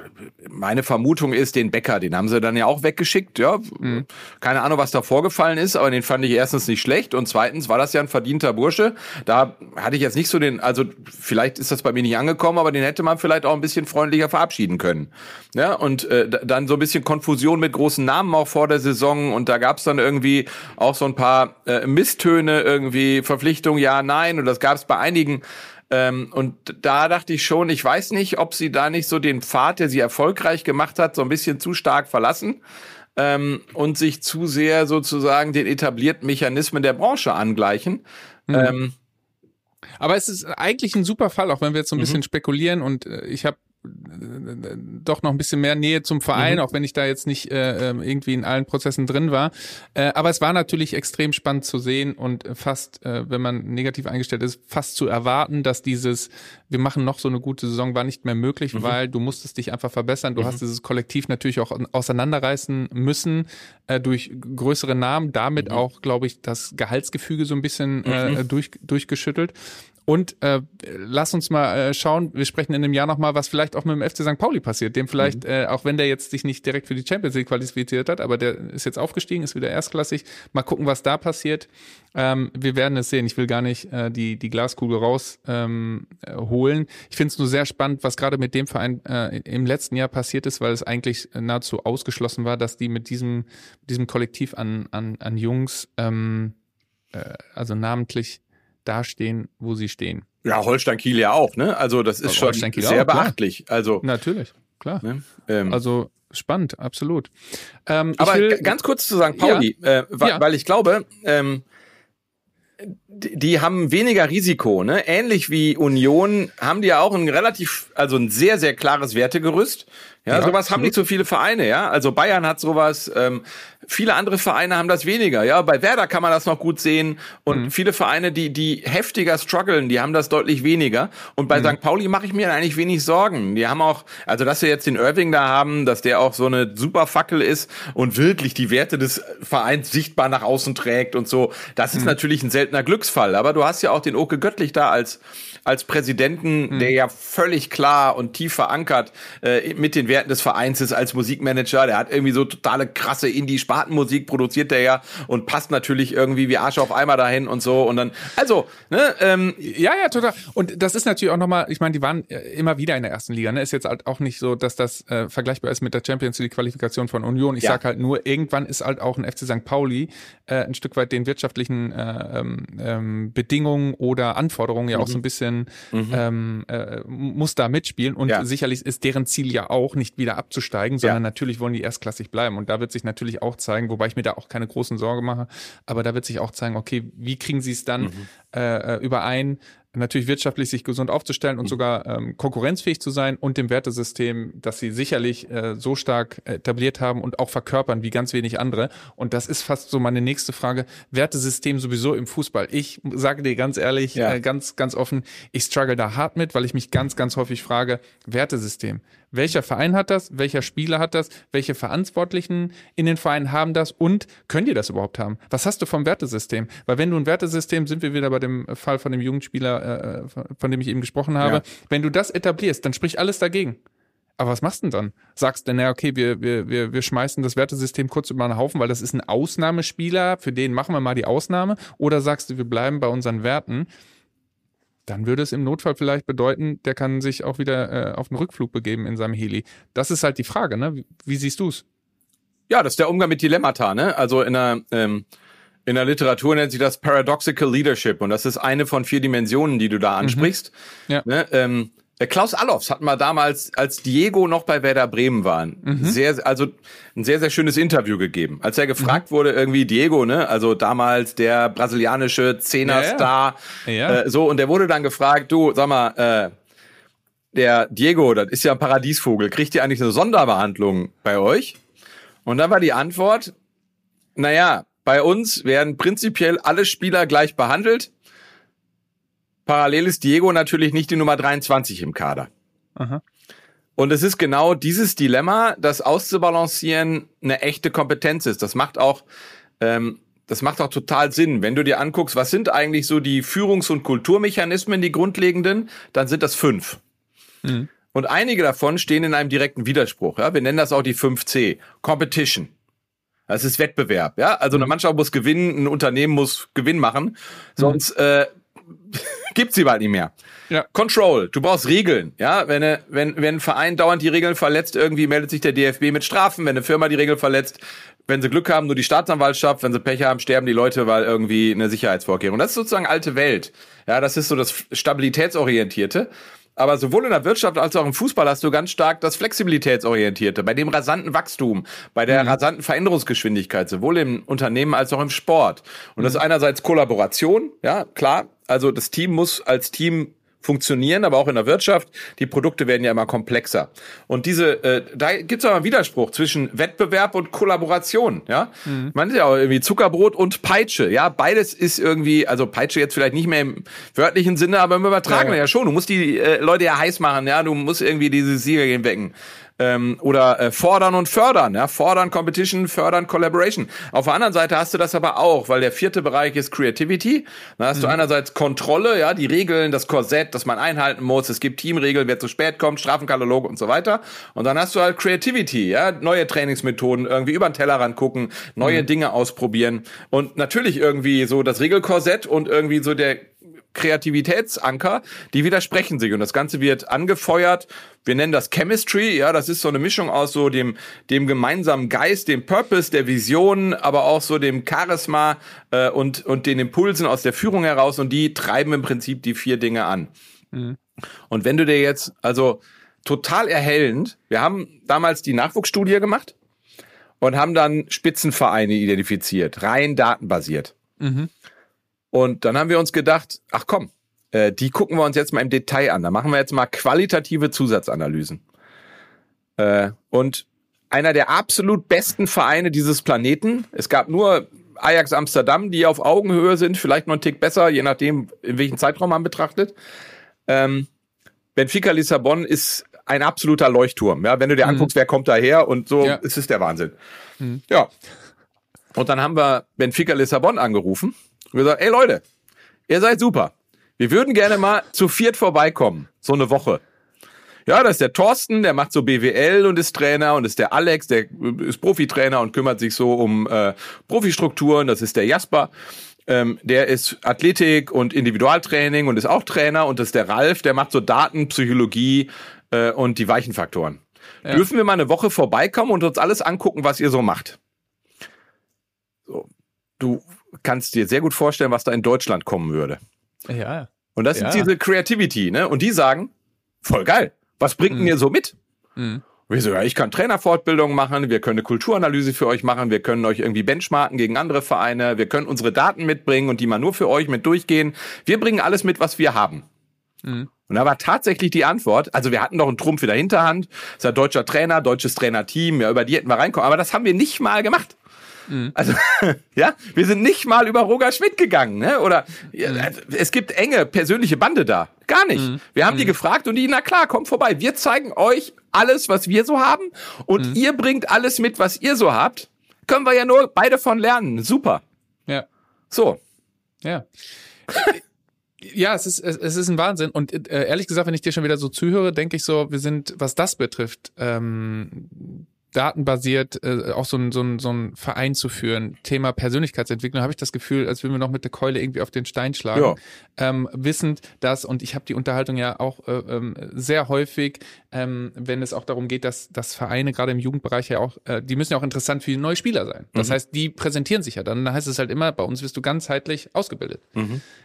Meine Vermutung ist, den Becker, den haben sie dann ja auch weggeschickt. Ja, mhm. Keine Ahnung, was da vorgefallen ist, aber den fand ich erstens nicht schlecht und zweitens war das ja ein verdienter Bursche. Da hatte ich jetzt nicht so den, also vielleicht ist das bei mir nicht angekommen, aber den hätte man vielleicht auch ein bisschen freundlicher verabschieden können. Ja, und äh, dann so ein bisschen Konfusion mit großen Namen auch vor der Saison und da gab es dann irgendwie auch so ein paar äh, Misstöne, irgendwie Verpflichtung, ja, nein, und das gab es bei einigen. Und da dachte ich schon, ich weiß nicht, ob sie da nicht so den Pfad, der sie erfolgreich gemacht hat, so ein bisschen zu stark verlassen ähm, und sich zu sehr sozusagen den etablierten Mechanismen der Branche angleichen. Mhm. Ähm, Aber es ist eigentlich ein super Fall, auch wenn wir jetzt so ein bisschen mhm. spekulieren und äh, ich habe doch noch ein bisschen mehr Nähe zum Verein, mhm. auch wenn ich da jetzt nicht äh, irgendwie in allen Prozessen drin war. Äh, aber es war natürlich extrem spannend zu sehen und fast, äh, wenn man negativ eingestellt ist, fast zu erwarten, dass dieses, wir machen noch so eine gute Saison, war nicht mehr möglich, mhm. weil du musstest dich einfach verbessern. Du mhm. hast dieses Kollektiv natürlich auch auseinanderreißen müssen äh, durch größere Namen, damit mhm. auch, glaube ich, das Gehaltsgefüge so ein bisschen äh, mhm. durch, durchgeschüttelt. Und äh, lass uns mal äh, schauen, wir sprechen in einem Jahr nochmal, was vielleicht auch mit dem F C Sankt Pauli passiert, dem vielleicht, mhm. äh, auch wenn der jetzt sich nicht direkt für die Champions League qualifiziert hat, aber der ist jetzt aufgestiegen, ist wieder erstklassig, mal gucken, was da passiert. Ähm, wir werden es sehen, ich will gar nicht äh, die die Glaskugel raus ähm, äh, holen. Ich finde es nur sehr spannend, was gerade mit dem Verein äh, im letzten Jahr passiert ist, weil es eigentlich nahezu ausgeschlossen war, dass die mit diesem diesem Kollektiv an an an Jungs, ähm, äh, also namentlich dastehen, wo sie stehen. Ja, Holstein Kiel ja auch, ne? Also das ist schon sehr auch, beachtlich. Klar. Also natürlich, klar. Ne? Ähm. Also spannend, absolut. Ähm, Aber will, ganz kurz zu Sankt Pauli, ja. äh, weil, ja. weil ich glaube, ähm, die, die haben weniger Risiko, ne? Ähnlich wie Union haben die ja auch ein relativ, also ein sehr, sehr klares Wertegerüst. Ja, ja, sowas haben nicht so viele Vereine, ja. Also Bayern hat sowas, ähm, viele andere Vereine haben das weniger, ja. Bei Werder kann man das noch gut sehen und mhm. viele Vereine, die die heftiger strugglen, die haben das deutlich weniger. Und bei mhm. Sankt Pauli mache ich mir eigentlich wenig Sorgen. Die haben auch, also dass wir jetzt den Irving da haben, dass der auch so eine super Fackel ist und wirklich die Werte des Vereins sichtbar nach außen trägt und so. Das ist mhm. natürlich ein seltener Glücksfall. Aber du hast ja auch den Oke Göttlich da als als Präsidenten, mhm. der ja völlig klar und tief verankert äh, mit den Werten des Vereins ist als Musikmanager. Der hat irgendwie so totale krasse Indie-Spartenmusik, produziert der ja und passt natürlich irgendwie wie Arsch auf Eimer dahin und so. Und dann, also, ne, ähm, ja, ja, total. Und das ist natürlich auch nochmal, ich meine, die waren immer wieder in der ersten Liga, ne? Ist jetzt halt auch nicht so, dass das äh, vergleichbar ist mit der Champions League-Qualifikation von Union. Ich ja. sag halt nur, irgendwann ist halt auch ein F C Sankt Pauli äh, ein Stück weit den wirtschaftlichen äh, ähm, Bedingungen oder Anforderungen ja mhm. auch so ein bisschen Mhm. Ähm, äh, muss da mitspielen und ja. sicherlich ist deren Ziel ja auch, nicht wieder abzusteigen, sondern ja. natürlich wollen die erstklassig bleiben und da wird sich natürlich auch zeigen, wobei ich mir da auch keine großen Sorgen mache, aber da wird sich auch zeigen, okay, wie kriegen sie es dann mhm. äh, überein, natürlich wirtschaftlich sich gesund aufzustellen und sogar ähm, konkurrenzfähig zu sein und dem Wertesystem, das sie sicherlich äh, so stark etabliert haben und auch verkörpern wie ganz wenig andere. Und das ist fast so meine nächste Frage. Wertesystem sowieso im Fußball. Ich sage dir ganz ehrlich, ja. äh, ganz, ganz offen, ich struggle da hart mit, weil ich mich ganz, ganz häufig frage, Wertesystem. Welcher Verein hat das? Welcher Spieler hat das? Welche Verantwortlichen in den Vereinen haben das? Und können die das überhaupt haben? Was hast du vom Wertesystem? Weil wenn du ein Wertesystem, sind wir wieder bei dem Fall von dem Jugendspieler, äh, von dem ich eben gesprochen habe, ja. wenn du das etablierst, dann spricht alles dagegen. Aber was machst du denn dann? Sagst du, na okay, wir, wir, wir, wir schmeißen das Wertesystem kurz über den Haufen, weil das ist ein Ausnahmespieler, für den machen wir mal die Ausnahme? Oder sagst du, wir bleiben bei unseren Werten? Dann würde es im Notfall vielleicht bedeuten, der kann sich auch wieder äh, auf den Rückflug begeben in seinem Heli. Das ist halt die Frage, ne? Wie, wie siehst du es? Ja, das ist der Umgang mit Dilemmata, ne? Also in der, ähm, in der Literatur nennt sich das Paradoxical Leadership und das ist eine von vier Dimensionen, die du da ansprichst. Mhm. Ja. Ne? Ähm, Klaus Allofs hatten wir damals, als Diego noch bei Werder Bremen waren, mhm. sehr, also ein sehr, sehr schönes Interview gegeben. Als er gefragt mhm. wurde, irgendwie Diego, ne, also damals der brasilianische Zehner-Star, ja, ja. Ja. Äh, so, und der wurde dann gefragt, du, sag mal, äh, der Diego, das ist ja ein Paradiesvogel, kriegt ihr eigentlich eine Sonderbehandlung bei euch? Und dann war die Antwort, naja, bei uns werden prinzipiell alle Spieler gleich behandelt. Parallel ist Diego natürlich nicht die Nummer dreiundzwanzig im Kader. Aha. Und es ist genau dieses Dilemma, das auszubalancieren eine echte Kompetenz ist. Das macht auch, ähm, das macht auch total Sinn. Wenn du dir anguckst, was sind eigentlich so die Führungs- und Kulturmechanismen, die grundlegenden, dann sind das fünf. Mhm. Und einige davon stehen in einem direkten Widerspruch. Ja? Wir nennen das auch die fünf C. Competition. Das ist Wettbewerb. Ja? Also eine Mannschaft muss gewinnen, ein Unternehmen muss Gewinn machen. Sonst mhm. äh, gibt's sie bald nicht mehr. Ja. Control, du brauchst Regeln. Ja, wenn, wenn, wenn ein Verein dauernd die Regeln verletzt, irgendwie meldet sich der D F B mit Strafen. Wenn eine Firma die Regeln verletzt, wenn sie Glück haben, nur die Staatsanwaltschaft. Wenn sie Pech haben, sterben die Leute, weil irgendwie eine Sicherheitsvorkehrung. Das ist sozusagen alte Welt. Ja, das ist so das Stabilitätsorientierte. Aber sowohl in der Wirtschaft als auch im Fußball hast du ganz stark das Flexibilitätsorientierte, bei dem rasanten Wachstum, bei der mhm. rasanten Veränderungsgeschwindigkeit, sowohl im Unternehmen als auch im Sport. Und mhm. das ist einerseits Kollaboration, ja, klar. Also das Team muss als Team funktionieren, aber auch in der Wirtschaft. Die Produkte werden ja immer komplexer. Und diese, äh, da gibt es aber einen Widerspruch zwischen Wettbewerb und Kollaboration, ja. Mhm. Man ist ja auch irgendwie Zuckerbrot und Peitsche, ja. Beides ist irgendwie, also Peitsche jetzt vielleicht nicht mehr im wörtlichen Sinne, aber im Übertragenen ja, ja. ja schon. Du musst die äh, Leute ja heiß machen, ja. Du musst irgendwie diese Sieger wecken. Ähm, oder äh, fordern und fördern, ja, fordern Competition, fördern Collaboration. Auf der anderen Seite hast du das aber auch, weil der vierte Bereich ist Creativity. Da hast mhm. du einerseits Kontrolle, ja, die Regeln, das Korsett, das man einhalten muss. Es gibt Teamregeln, wer zu spät kommt, Strafenkatalog und so weiter. Und dann hast du halt Creativity, ja, neue Trainingsmethoden, irgendwie über den Tellerrand gucken, neue mhm. Dinge ausprobieren und natürlich irgendwie so das Regelkorsett und irgendwie so der Kreativitätsanker, die widersprechen sich und das Ganze wird angefeuert. Wir nennen das Chemistry, ja, das ist so eine Mischung aus so dem dem gemeinsamen Geist, dem Purpose, der Vision, aber auch so dem Charisma äh, und und den Impulsen aus der Führung heraus und die treiben im Prinzip die vier Dinge an. Mhm. Und wenn du dir jetzt, also total erhellend, wir haben damals die Nachwuchsstudie gemacht und haben dann Spitzenvereine identifiziert, rein datenbasiert. Mhm. Und dann haben wir uns gedacht, ach komm, äh, die gucken wir uns jetzt mal im Detail an. Da machen wir jetzt mal qualitative Zusatzanalysen. Äh, und einer der absolut besten Vereine dieses Planeten, es gab nur Ajax Amsterdam, die auf Augenhöhe sind, vielleicht noch einen Tick besser, je nachdem, in welchen Zeitraum man betrachtet. Ähm, Benfica Lissabon ist ein absoluter Leuchtturm. Ja, wenn du dir mhm. anguckst, wer kommt daher und so, ja. ist es der Wahnsinn. Mhm. Ja. Und dann haben wir Benfica Lissabon angerufen. Und wir sagen, ey Leute, ihr seid super. Wir würden gerne mal zu viert vorbeikommen. So eine Woche. Ja, das ist der Thorsten, der macht so B W L und ist Trainer. Und das ist der Alex, der ist Profitrainer und kümmert sich so um äh, Profistrukturen. Das ist der Jasper. Ähm, der ist Athletik und Individualtraining und ist auch Trainer. Und das ist der Ralf, der macht so Daten, Psychologie äh, und die weichen Faktoren. Ja. Dürfen wir mal eine Woche vorbeikommen und uns alles angucken, was ihr so macht? So, du kannst dir sehr gut vorstellen, was da in Deutschland kommen würde. Ja. Und das ja. ist diese Creativity, ne? Und die sagen, voll geil, was bringt denn ihr so mit? Mhm. Und wir so, ja, ich kann Trainerfortbildung machen, wir können eine Kulturanalyse für euch machen, wir können euch irgendwie benchmarken gegen andere Vereine, wir können unsere Daten mitbringen und die mal nur für euch mit durchgehen. Wir bringen alles mit, was wir haben. Mhm. Und da war tatsächlich die Antwort, also wir hatten doch einen Trumpf in der Hinterhand, das ist ein deutscher Trainer, deutsches Trainerteam, ja, über die hätten wir reinkommen, aber das haben wir nicht mal gemacht. Mhm. Also, ja, wir sind nicht mal über Roger Schmidt gegangen, ne? Oder ja, mhm. es gibt enge persönliche Bande da. Gar nicht. Mhm. Wir haben mhm. die gefragt und die, na klar, kommt vorbei. Wir zeigen euch alles, was wir so haben und mhm. ihr bringt alles mit, was ihr so habt. Können wir ja nur beide von lernen. Super. Ja. So. Ja. Ja, es ist, es, es ist ein Wahnsinn. Und äh, ehrlich gesagt, wenn ich dir schon wieder so zuhöre, denke ich so, wir sind, was das betrifft, ähm, datenbasiert äh, auch so ein so ein so ein Verein zu führen, Thema Persönlichkeitsentwicklung, habe ich das Gefühl, als würden wir noch mit der Keule irgendwie auf den Stein schlagen, ja. ähm, wissend, dass, und ich habe die Unterhaltung ja auch äh, ähm, sehr häufig, ähm, wenn es auch darum geht, dass dass Vereine gerade im Jugendbereich ja auch, äh, die müssen ja auch interessant für neue Spieler sein. Das mhm. heißt, die präsentieren sich ja dann, dann heißt es halt immer, bei uns wirst du ganzheitlich ausgebildet. Mhm.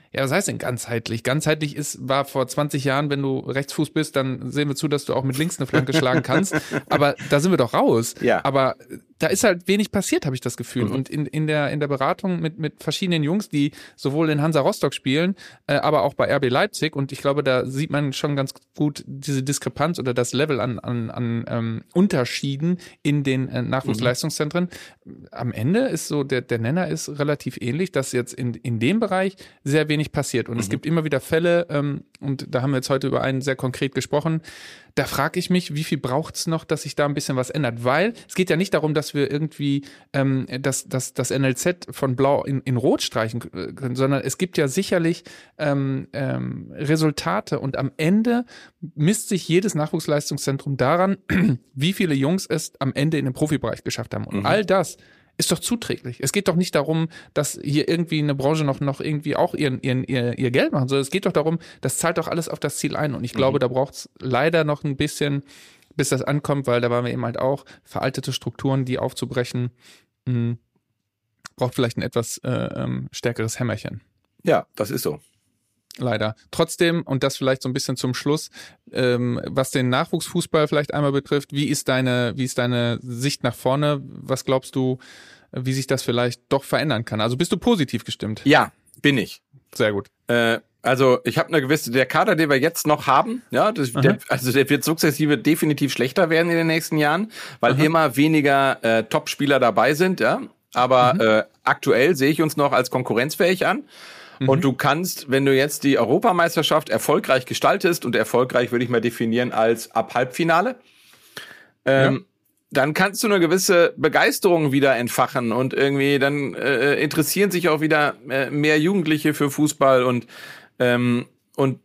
Ja, was heißt denn ganzheitlich? Ganzheitlich ist, war vor zwanzig Jahren, wenn du Rechtsfuß bist, dann sehen wir zu, dass du auch mit links eine Flanke schlagen kannst. Aber da sind wir doch raus. Ja. Aber da ist halt wenig passiert, habe ich das Gefühl. Mhm. Und in, in der, in der Beratung mit, mit verschiedenen Jungs, die sowohl in Hansa Rostock spielen, äh, aber auch bei R B Leipzig. Und ich glaube, da sieht man schon ganz gut diese Diskrepanz oder das Level an, an, an ähm, Unterschieden in den äh, Nachwuchsleistungszentren. Mhm. Am Ende ist so, der, der Nenner ist relativ ähnlich, dass jetzt in, in dem Bereich sehr wenig passiert. Und mhm. es gibt immer wieder Fälle, ähm, und da haben wir jetzt heute über einen sehr konkret gesprochen, da frage ich mich, wie viel braucht es noch, dass sich da ein bisschen was ändert? Weil es geht ja nicht darum, dass wir irgendwie ähm, das, das, das N L Z von Blau in, in Rot streichen können, sondern es gibt ja sicherlich ähm, ähm, Resultate und am Ende misst sich jedes Nachwuchsleistungszentrum daran, wie viele Jungs es am Ende in den Profibereich geschafft haben. Und mhm. all das ist doch zuträglich. Es geht doch nicht darum, dass hier irgendwie eine Branche noch, noch irgendwie auch ihren, ihren, ihr, ihr Geld machen soll. Es geht doch darum, das zahlt doch alles auf das Ziel ein. Und ich glaube, mhm. da braucht es leider noch ein bisschen, bis das ankommt, weil da waren wir eben halt auch, veraltete Strukturen, die aufzubrechen, mh, braucht vielleicht ein etwas äh, ähm, stärkeres Hämmerchen. Ja, das ist so. Leider. Trotzdem, und das vielleicht so ein bisschen zum Schluss, ähm, was den Nachwuchsfußball vielleicht einmal betrifft, wie ist deine, wie ist deine Sicht nach vorne? Was glaubst du, wie sich das vielleicht doch verändern kann? Also bist du positiv gestimmt? Ja, bin ich. Sehr gut. Äh, also ich habe eine gewisse, der Kader, den wir jetzt noch haben, ja, das, der, also der wird sukzessive definitiv schlechter werden in den nächsten Jahren, weil Aha. immer weniger äh, Top-Spieler dabei sind, ja. Aber mhm. äh, aktuell sehe ich uns noch als konkurrenzfähig an. Und du kannst, wenn du jetzt die Europameisterschaft erfolgreich gestaltest, und erfolgreich würde ich mal definieren als ab Halbfinale, ähm, ja. dann kannst du eine gewisse Begeisterung wieder entfachen und irgendwie dann äh, interessieren sich auch wieder äh, mehr Jugendliche für Fußball und ähm, und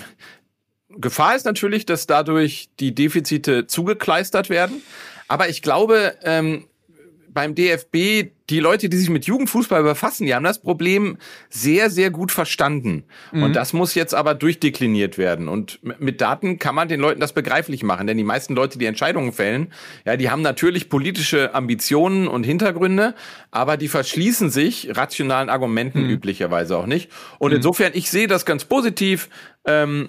Gefahr ist natürlich, dass dadurch die Defizite zugekleistert werden. Aber ich glaube, ähm, beim D F B, die Leute, die sich mit Jugendfußball befassen, die haben das Problem sehr, sehr gut verstanden. Mhm. Und das muss jetzt aber durchdekliniert werden. Und mit Daten kann man den Leuten das begreiflich machen. Denn die meisten Leute, die Entscheidungen fällen, ja, die haben natürlich politische Ambitionen und Hintergründe, aber die verschließen sich rationalen Argumenten mhm. üblicherweise auch nicht. Und mhm. insofern, ich sehe das ganz positiv. Ähm,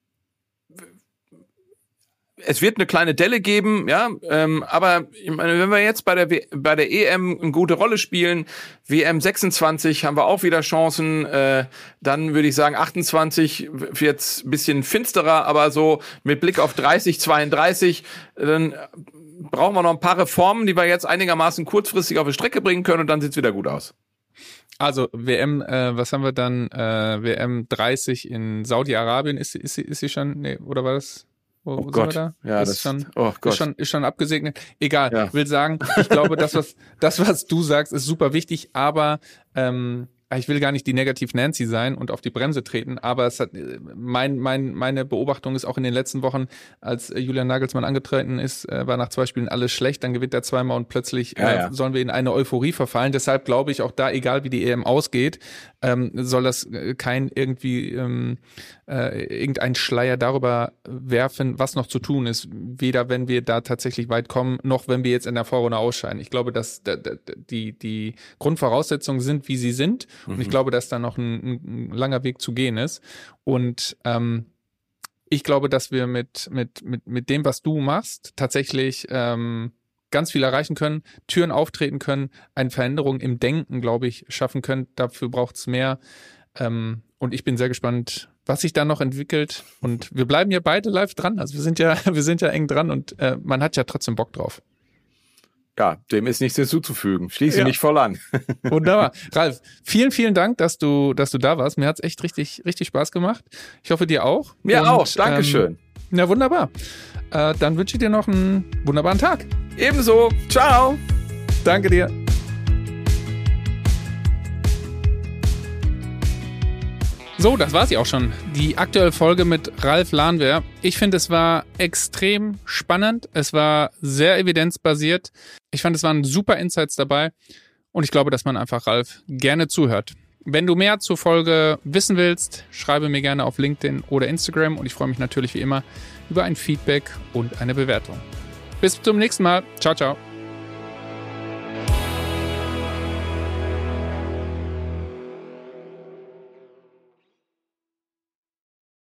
Es wird eine kleine Delle geben, ja, ähm, aber ich meine, wenn wir jetzt bei der w- bei der E M eine gute Rolle spielen, W M sechsundzwanzig haben wir auch wieder Chancen, äh, dann würde ich sagen achtundzwanzig wird's ein bisschen finsterer, aber so mit Blick auf dreißig, zweiunddreißig, dann brauchen wir noch ein paar Reformen, die wir jetzt einigermaßen kurzfristig auf die Strecke bringen können und dann sieht's wieder gut aus. Also W M, äh, was haben wir dann? Äh, W M dreißig in Saudi-Arabien, ist, ist, ist sie schon, nee, oder war das? Wo, oh wo Gott, da? ja, ist das schon, oh Gott. ist schon, ist schon abgesegnet. Egal, ja. will sagen, ich glaube, das was, das was du sagst, ist super wichtig, aber ähm, ich will gar nicht die Negativ-Nancy sein und auf die Bremse treten, aber es hat mein, mein, meine Beobachtung ist auch in den letzten Wochen, als Julian Nagelsmann angetreten ist, war nach zwei Spielen alles schlecht, dann gewinnt er zweimal und plötzlich ja, äh, ja. sollen wir in eine Euphorie verfallen. Deshalb glaube ich auch da, egal wie die E M ausgeht, ähm, soll das kein irgendwie ähm, äh, irgendein Schleier darüber werfen, was noch zu tun ist. Weder wenn wir da tatsächlich weit kommen, noch wenn wir jetzt in der Vorrunde ausscheiden. Ich glaube, dass die, die Grundvoraussetzungen sind, wie sie sind. Und ich glaube, dass da noch ein, ein langer Weg zu gehen ist. Und ähm, ich glaube, dass wir mit mit mit mit dem, was du machst, tatsächlich ähm, ganz viel erreichen können, Türen auftreten können, eine Veränderung im Denken, glaube ich, schaffen können. Dafür braucht es mehr. Ähm, und ich bin sehr gespannt, was sich da noch entwickelt. Und wir bleiben ja beide live dran. Also wir sind ja wir sind ja eng dran und äh, man hat ja trotzdem Bock drauf. Ja, dem ist nichts hinzuzufügen. Schließe ja. nicht voll an. Wunderbar. Ralf, vielen, vielen Dank, dass du, dass du da warst. Mir hat's echt richtig, richtig Spaß gemacht. Ich hoffe, dir auch. Mir Und, auch. Dankeschön. Ähm, na, wunderbar. Äh, dann wünsche ich dir noch einen wunderbaren Tag. Ebenso. Ciao. Danke dir. So, das war sie auch schon. Die aktuelle Folge mit Ralf Lahnwehr. Ich finde, es war extrem spannend. Es war sehr evidenzbasiert. Ich fand, es waren super Insights dabei. Und ich glaube, dass man einfach Ralf gerne zuhört. Wenn du mehr zur Folge wissen willst, schreibe mir gerne auf LinkedIn oder Instagram. Und ich freue mich natürlich wie immer über ein Feedback und eine Bewertung. Bis zum nächsten Mal. Ciao, ciao.